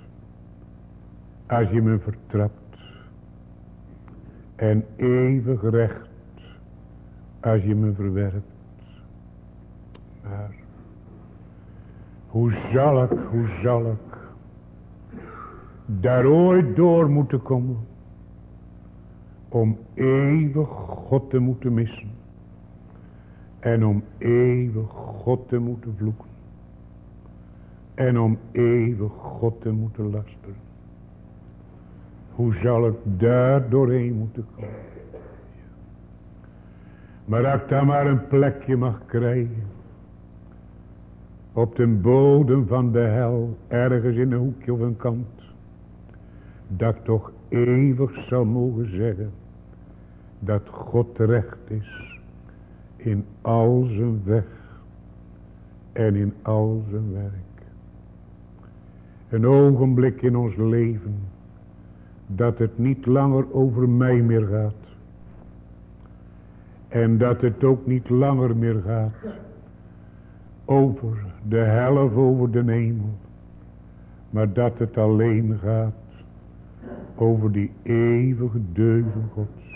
Als je me vertrapt. En eeuwig recht. Als je me verwerpt. Maar. Hoe zal ik. Daar ooit door moeten komen. Om eeuwig God te moeten missen. En om eeuwig God te moeten vloeken. En om eeuwig God te moeten lasteren. Hoe zal ik daar doorheen moeten komen? Maar dat ik daar maar een plekje mag krijgen. Op de bodem van de hel. Ergens in een hoekje of een kant. Dat ik toch eeuwig zal mogen zeggen. Dat God recht is. In al zijn weg. En in al zijn werk. Een ogenblik in ons leven. Dat het niet langer over mij meer gaat. En dat het ook niet langer meer gaat. Over de hel of over de hemel. Maar dat het alleen gaat. Over die eeuwige deugden Gods.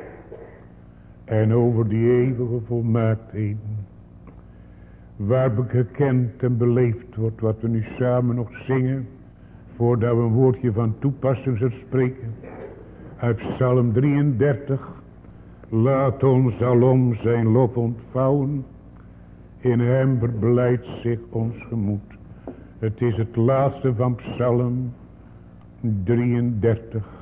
En over die eeuwige volmaaktheden. Waar gekend en beleefd wordt. Wat we nu samen nog zingen. Voordat we een woordje van toepassing zullen spreken. Uit Psalm 33. Laat ons alom zijn lof ontvouwen. In hem verblijdt zich ons gemoed. Het is het laatste van Psalm 33.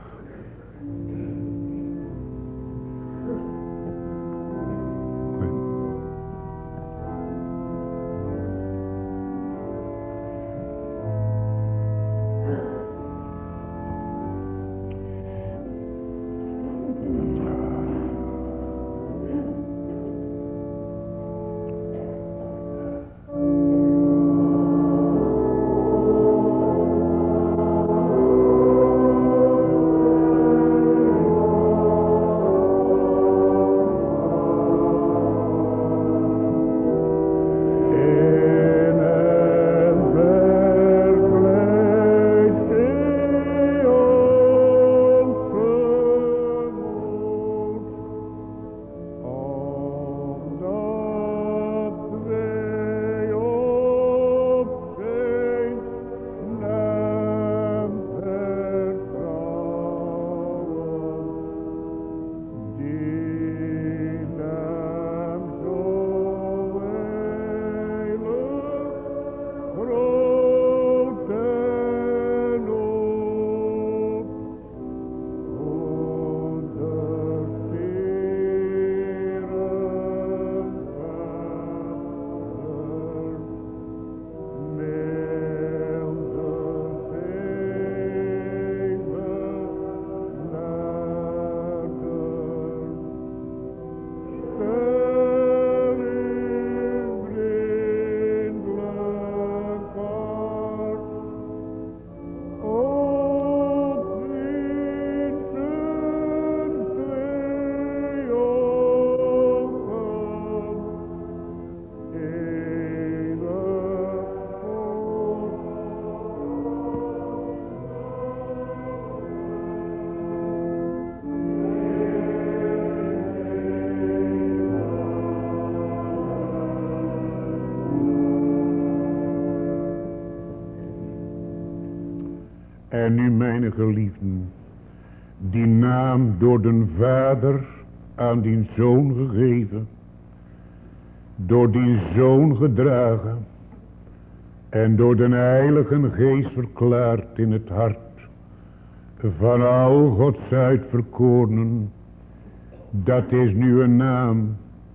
En nu, mijn geliefden, die naam door den Vader aan die Zoon gegeven, door die Zoon gedragen en door den Heilige Geest verklaard in het hart van al Gods uitverkorenen. Dat is nu een naam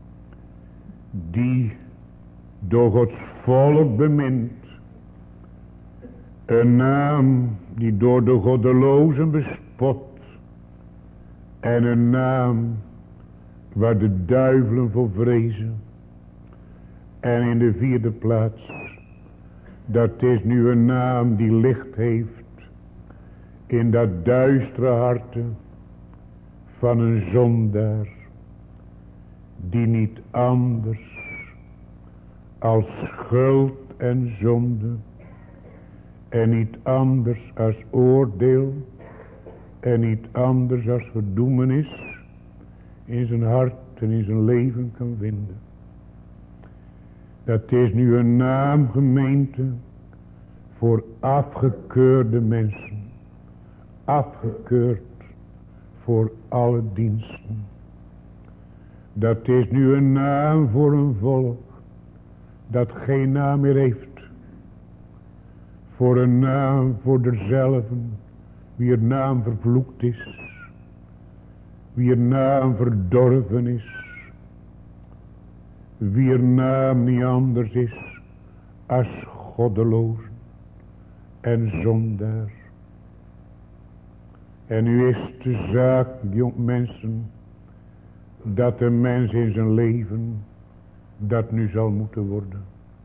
die door Gods volk bemint. Een naam die door de goddelozen bespot. En een naam waar de duivelen voor vrezen. En in de vierde plaats, dat is nu een naam die licht heeft in dat duistere harten van een zondaar, die niet anders als schuld en zonde en niet anders als oordeel en niet anders als verdoemenis in zijn hart en in zijn leven kan vinden. Dat is nu een naam, gemeente, voor afgekeurde mensen. Afgekeurd voor alle diensten. Dat is nu een naam voor een volk dat geen naam meer heeft. Voor een naam voor derzelven, wier naam vervloekt is. Wier naam verdorven is. Wier naam niet anders is als goddeloos en zondaar. En nu is de zaak, jong mensen, dat een mens in zijn leven dat nu zal moeten worden.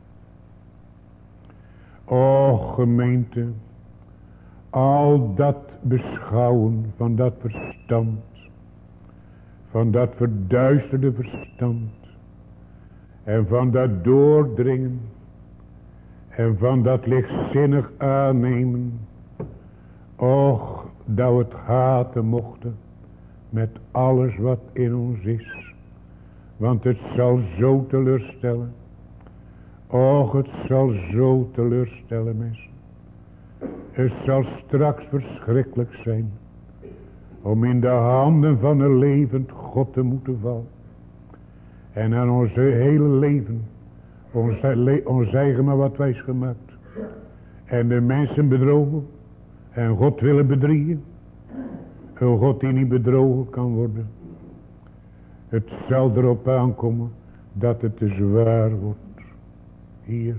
O gemeente, al dat beschouwen van dat verstand, van dat verduisterde verstand, en van dat doordringen, en van dat lichtzinnig aannemen, och, dat we het haten mochten met alles wat in ons is. Want het zal zo teleurstellen. Och, het zal zo teleurstellen, mensen. Het zal straks verschrikkelijk zijn om in de handen van een levend God te moeten vallen. En aan ons hele leven, ons eigen maar wat wijs gemaakt. En de mensen bedrogen. En God willen bedriegen. Een God die niet bedrogen kan worden. Het zal erop aankomen dat het te zwaar wordt. Hier.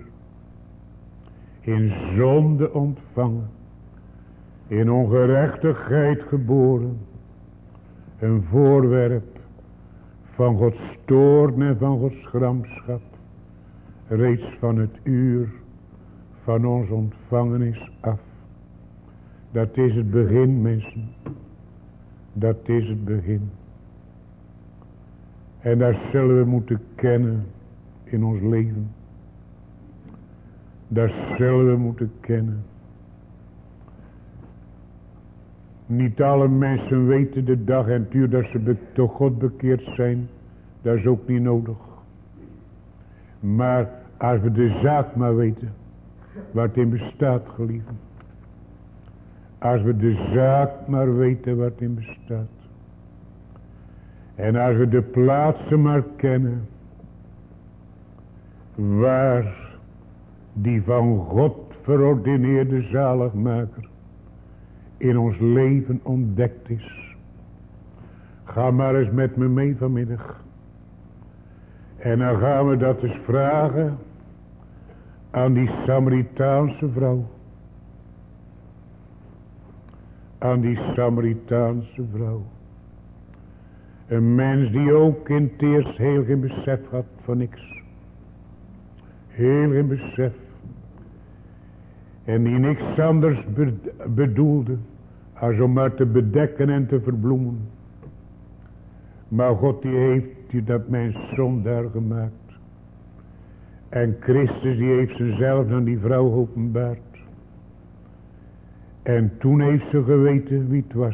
In zonde ontvangen. In ongerechtigheid geboren. Een voorwerp van Gods toorn en van Gods gramschap. Reeds van het uur van ons ontvangenis af. Dat is het begin, mensen. Dat is het begin. En dat zullen we moeten kennen in ons leven. Dat zullen we moeten kennen. Niet alle mensen weten de dag en het uur dat ze door God bekeerd zijn. Dat is ook niet nodig. Maar als we de zaak maar weten, waar het in bestaat, geliefden. Als we de zaak maar weten waar het in bestaat. En als we de plaatsen maar kennen. Waar die van God verordineerde zaligmaker in ons leven ontdekt is. Ga maar eens met me mee vanmiddag. En dan gaan we dat eens vragen aan die Samaritaanse vrouw. Aan die Samaritaanse vrouw. Een mens die ook in het eerst heel geen besef had van niks. Heel geen besef. En die niks anders bedoelde. Als om maar te bedekken en te verbloemen. Maar God die heeft dat mens zondaar gemaakt. En Christus die heeft zichzelf aan die vrouw geopenbaard. En toen heeft ze geweten wie het was.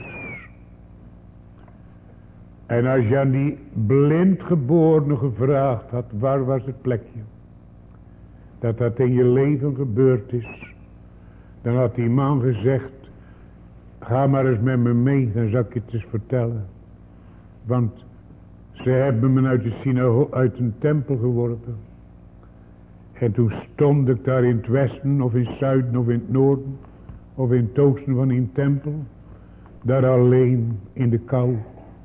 En als je aan die blindgeborene gevraagd had, waar was het plekje? Dat in je leven gebeurd is. Dan had die man gezegd, Ga maar eens met me mee, dan zal ik je het eens vertellen. Want ze hebben me uit een tempel geworpen. En toen stond ik daar in het westen, of in het zuiden, of in het noorden, of in het oosten van die tempel. Daar alleen in de kou.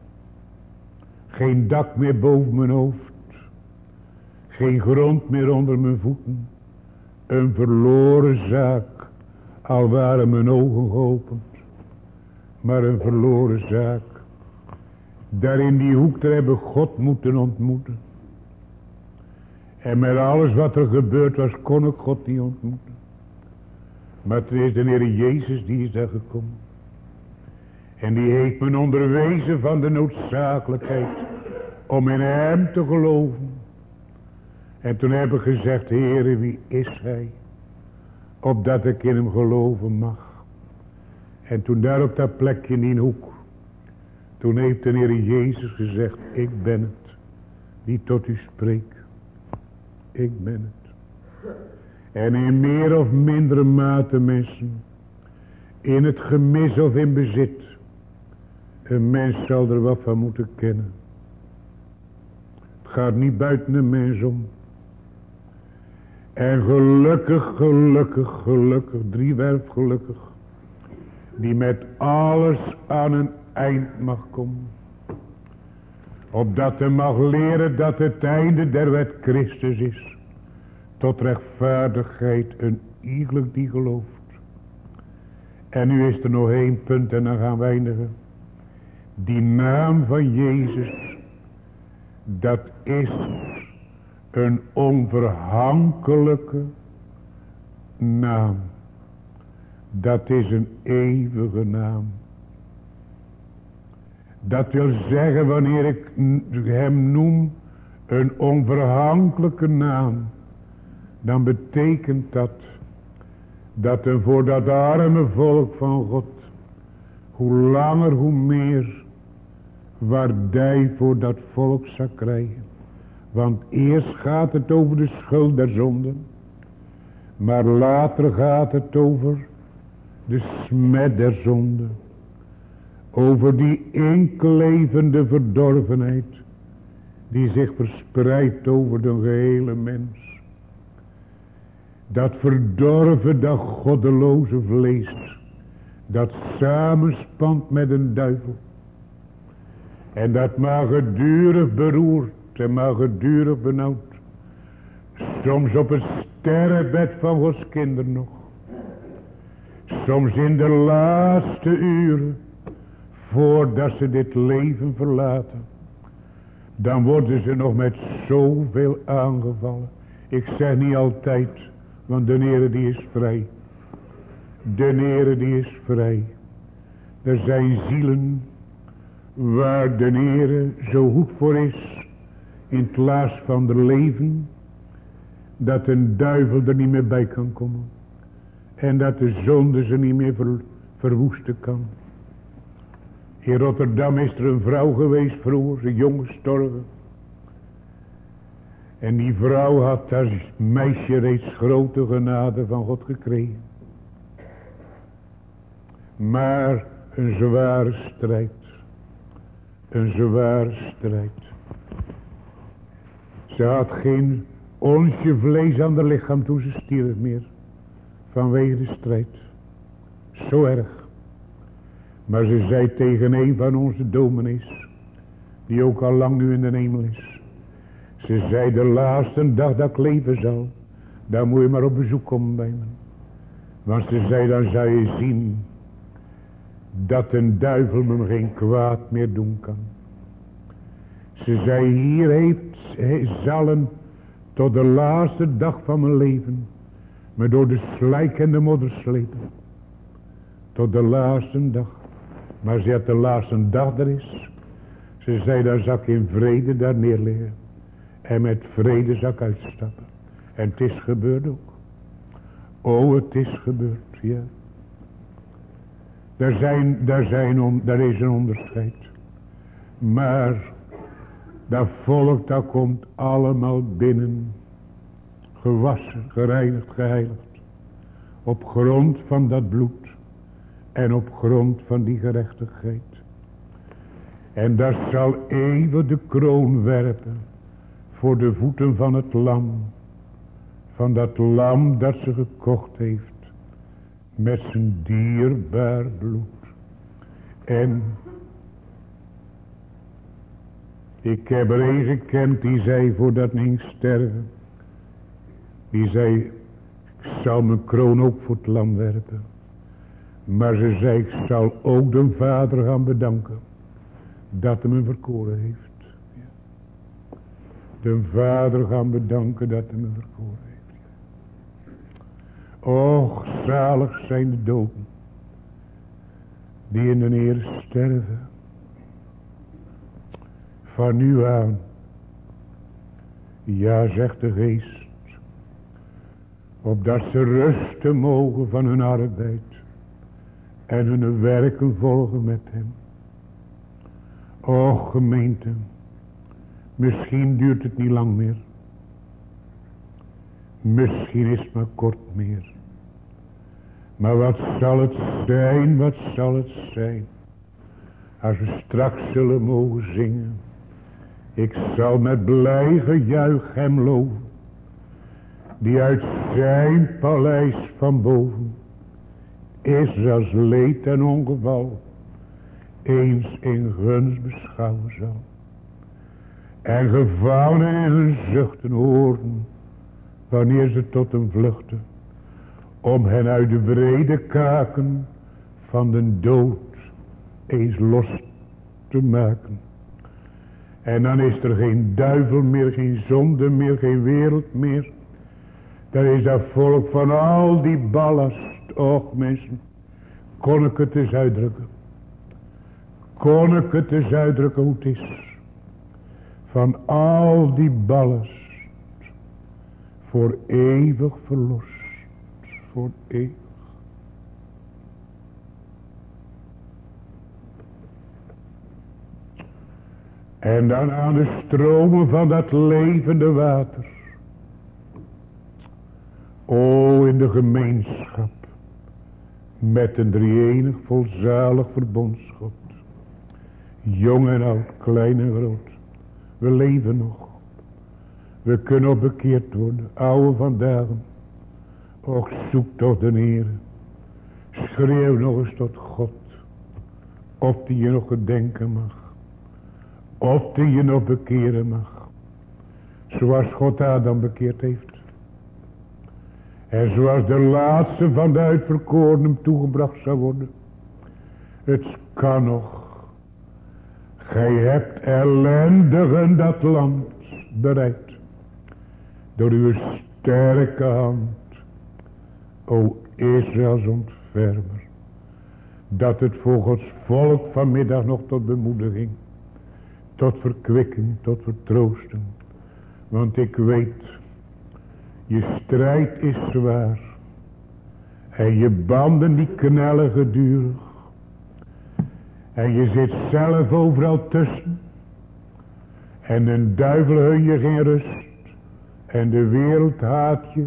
Geen dak meer boven mijn hoofd. Geen grond meer onder mijn voeten. Een verloren zaak, al waren mijn ogen geopend. Maar een verloren zaak. Daar in die hoek, daar hebben God moeten ontmoeten. En met alles wat er gebeurd was, kon ik God niet ontmoeten. Maar het is de Heer Jezus die is daar gekomen. En die heeft me onderwezen van de noodzakelijkheid om in hem te geloven. En toen heb ik gezegd, Heere, wie is hij? Opdat ik in hem geloven mag. En toen daar op dat plekje in die hoek, toen heeft de Heer Jezus gezegd, ik ben het die tot u spreekt. Ik ben het. En in meer of mindere mate mensen, in het gemis of in bezit, een mens zal er wat van moeten kennen. Het gaat niet buiten de mens om. En gelukkig, driewerf gelukkig, die met alles aan een eind mag komen. Opdat hij mag leren dat het einde der wet Christus is. Tot rechtvaardigheid een iegelijk die gelooft. En nu is er nog één punt en dan gaan we eindigen. Die naam van Jezus, dat is een onverhankelijke naam. Dat is een eeuwige naam. Dat wil zeggen, wanneer ik hem noem een onverhankelijke naam, dan betekent dat er voor dat arme volk van God, hoe langer hoe meer waardij voor dat volk zal krijgen. Want eerst gaat het over de schuld der zonden, maar later gaat het over de smet der zonde. Over die inklevende verdorvenheid die zich verspreidt over de gehele mens. Dat verdorven, dat goddeloze vlees, dat samenspant met een duivel. En dat maar gedurig beroerd en maar gedurig benauwd. Soms op het sterrenbed van Gods kinderen nog. Soms in de laatste uren, voordat ze dit leven verlaten. Dan worden ze nog met zoveel aangevallen. Ik zeg niet altijd, want de Heere die is vrij. De Heere die is vrij. Er zijn zielen waar de Heere zo goed voor is in het laatst van het leven, dat een duivel er niet meer bij kan komen. En dat de zonde ze niet meer verwoesten kan. In Rotterdam is er een vrouw geweest vroeger, een jong gestorven. En die vrouw had als meisje reeds grote genade van God gekregen. Maar een zware strijd. Een zware strijd. Ze had geen onsje vlees aan haar lichaam toen ze stierf meer. Vanwege de strijd. Zo erg. Maar ze zei tegen een van onze dominees, die ook al lang nu in de hemel is. Ze zei, de laatste dag dat ik leven zal, dan moet je maar op bezoek komen bij me. Want ze zei, dan zou je zien dat een duivel me geen kwaad meer doen kan. Ze zei, hier zal tot de laatste dag van mijn leven me door de slijk en de modder slepen. Tot de laatste dag. Maar ze had de laatste dag er is. Ze zei, dan zal ik in vrede daar neerliggen. En met vrede zal ik uitstappen. En het is gebeurd ook. Oh, het is gebeurd, ja. Daar is een onderscheid. Maar dat volk dat komt allemaal binnen. Gewassen, gereinigd, geheiligd. Op grond van dat bloed. en op grond van die gerechtigheid. En dat zal eeuwig de kroon werpen voor de voeten van het lam. Van dat lam dat ze gekocht heeft met zijn dierbaar bloed. En ik heb er een gekend die zei voordat hij ging sterven. Die zei, ik zal mijn kroon ook voor het lam werpen. Maar ze zei, ik zal ook de Vader gaan bedanken dat hij me verkoren heeft. De Vader gaan bedanken dat hij me verkoren heeft. Och, zalig zijn de doden die in de Heer sterven. Van nu aan, ja, zegt de Geest, opdat ze rusten mogen van hun arbeid en hun werken volgen met hem. Och, gemeente, misschien duurt het niet lang meer. Misschien is het maar kort meer. Maar wat zal het zijn, wat zal het zijn, als we straks zullen mogen zingen. Ik zal met blij gejuich hem loven, die uit zijn paleis van boven Israëls leed en ongeval eens in gunst beschouwen zal. En gevangenen en hun zuchten horen, wanneer ze tot hem vluchten, om hen uit de wrede kaken van de dood eens los te maken. En dan is er geen duivel meer, geen zonde meer, geen wereld meer. Dan is dat volk van al die ballast. Och mensen, kon ik het eens uitdrukken. Kon ik het eens uitdrukken hoe het is. Van al die ballast. Voor eeuwig verlost. Voor eeuwig. En dan aan de stromen van dat levende water. O, in de gemeenschap. Met een drie-enig volzalig verbondsgod. Jong en oud, klein en groot. We leven nog. We kunnen op bekeerd worden. Oude vandaag. Och, zoek toch de Heer. Schreeuw nog eens tot God. Of die je nog gedenken mag. Of die je nog bekeren mag. Zoals God Adam bekeerd heeft. En zoals de laatste van de uitverkoren hem toegebracht zou worden. Het kan nog. Gij hebt ellendigen dat land bereikt. Door uw sterke hand. O Israëls ontfermer. Dat het voor Gods volk vanmiddag nog tot bemoediging. Tot verkwikking, tot vertroosting. Want ik weet, je strijd is zwaar. En je banden die knellen gedurig. En je zit zelf overal tussen. En de duivel hun je geen rust. En de wereld haat je.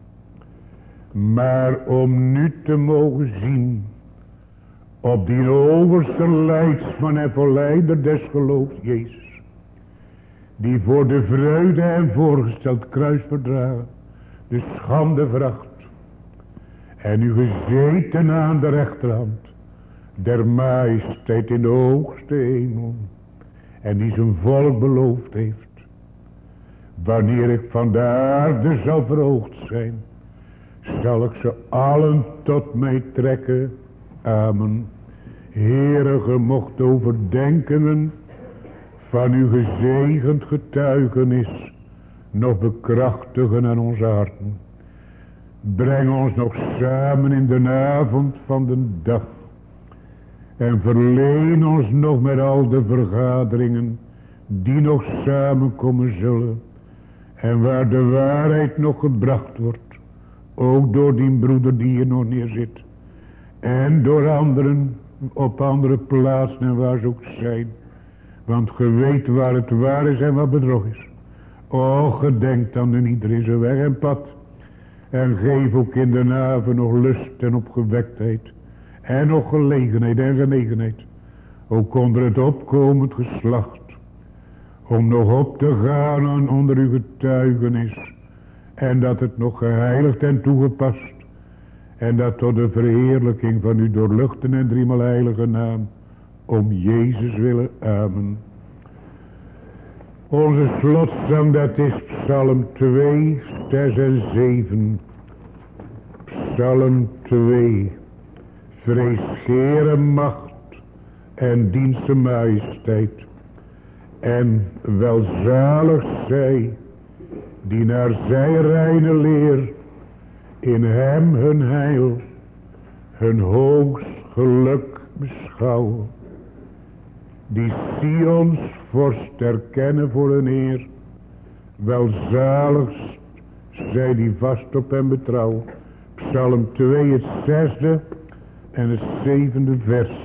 Maar om nu te mogen zien. Op die overste leidsman en verleider des geloofs, Jezus. Die voor de vreugde en voorgesteld kruis verdragen. De schande vracht. En u gezeten aan de rechterhand. Der majesteit in de hoogste hemel. En die zijn volk beloofd heeft. Wanneer ik van de aarde zal verhoogd zijn. Zal ik ze allen tot mij trekken. Amen. Heere, ge mocht overdenkingen van uw gezegend getuigenis nog bekrachtigen aan onze harten. Breng ons nog samen in de avond van de dag. En verleen ons nog met al de vergaderingen die nog samenkomen zullen. En waar de waarheid nog gebracht wordt. Ook door die broeder die hier nog neerzit. En door anderen op andere plaatsen en waar ze ook zijn. Want ge weet waar het waar is en wat bedrog is. O, gedenk dan in ieder zijn weg en pad. En geef ook in de avond nog lust en opgewektheid. En nog gelegenheid en genegenheid. Ook onder het opkomend geslacht. Om nog op te gaan onder uw getuigenis. En dat het nog geheiligd en toegepast. En dat tot de verheerlijking van uw doorluchten en driemaal heilige naam. Om Jezus willen. Amen. Onze slotzang, dat is Psalm 2, 6 en 7. Psalm 2. Vrees Heere macht en dienste majesteit. En welzalig zij die naar zij reine leer in hem hun heil, hun hoogst geluk beschouwen. Die Sions vorst erkennen voor hun eer. Welzaligst zij die vast op hem betrouwen. Psalm 2 het 6e en het 7e vers.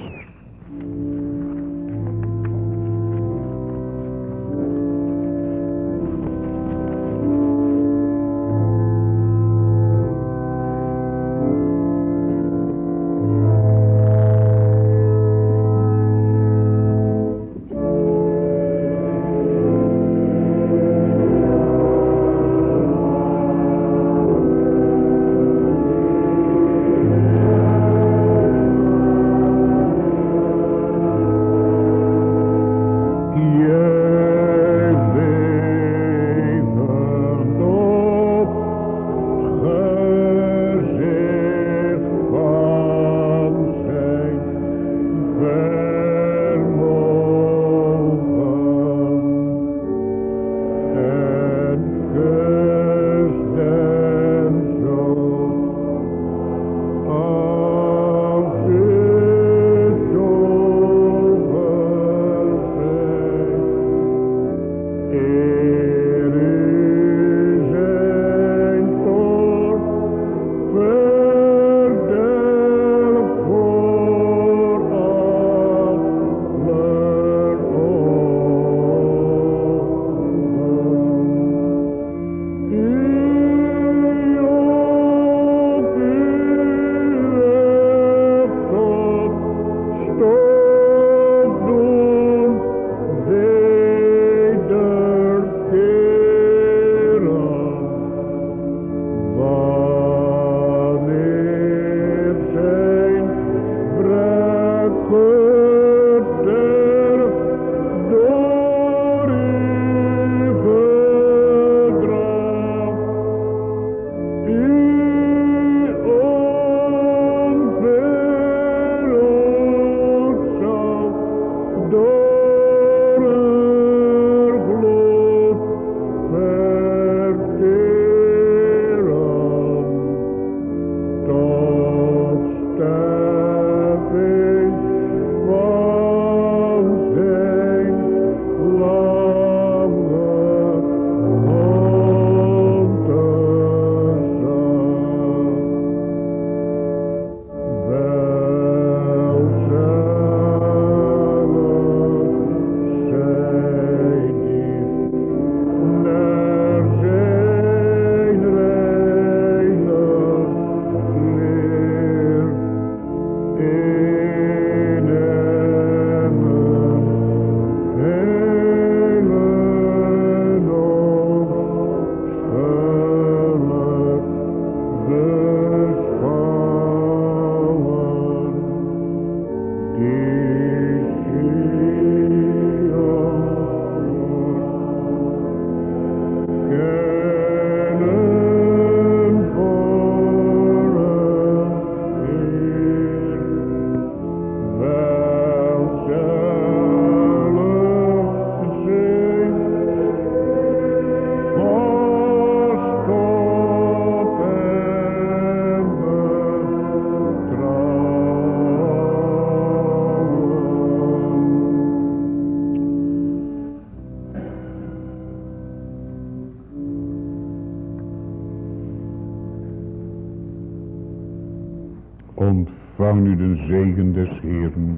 Ontvang nu de zegen des Heeren.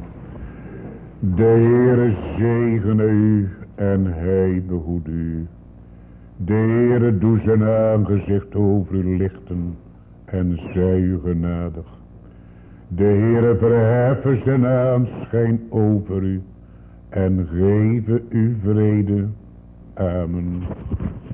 De Heere zegene u en hij behoede u. De Heere doe zijn aangezicht over u lichten en zij u genadig. De Heere verheffen zijn aanschijn over u en geven u vrede. Amen.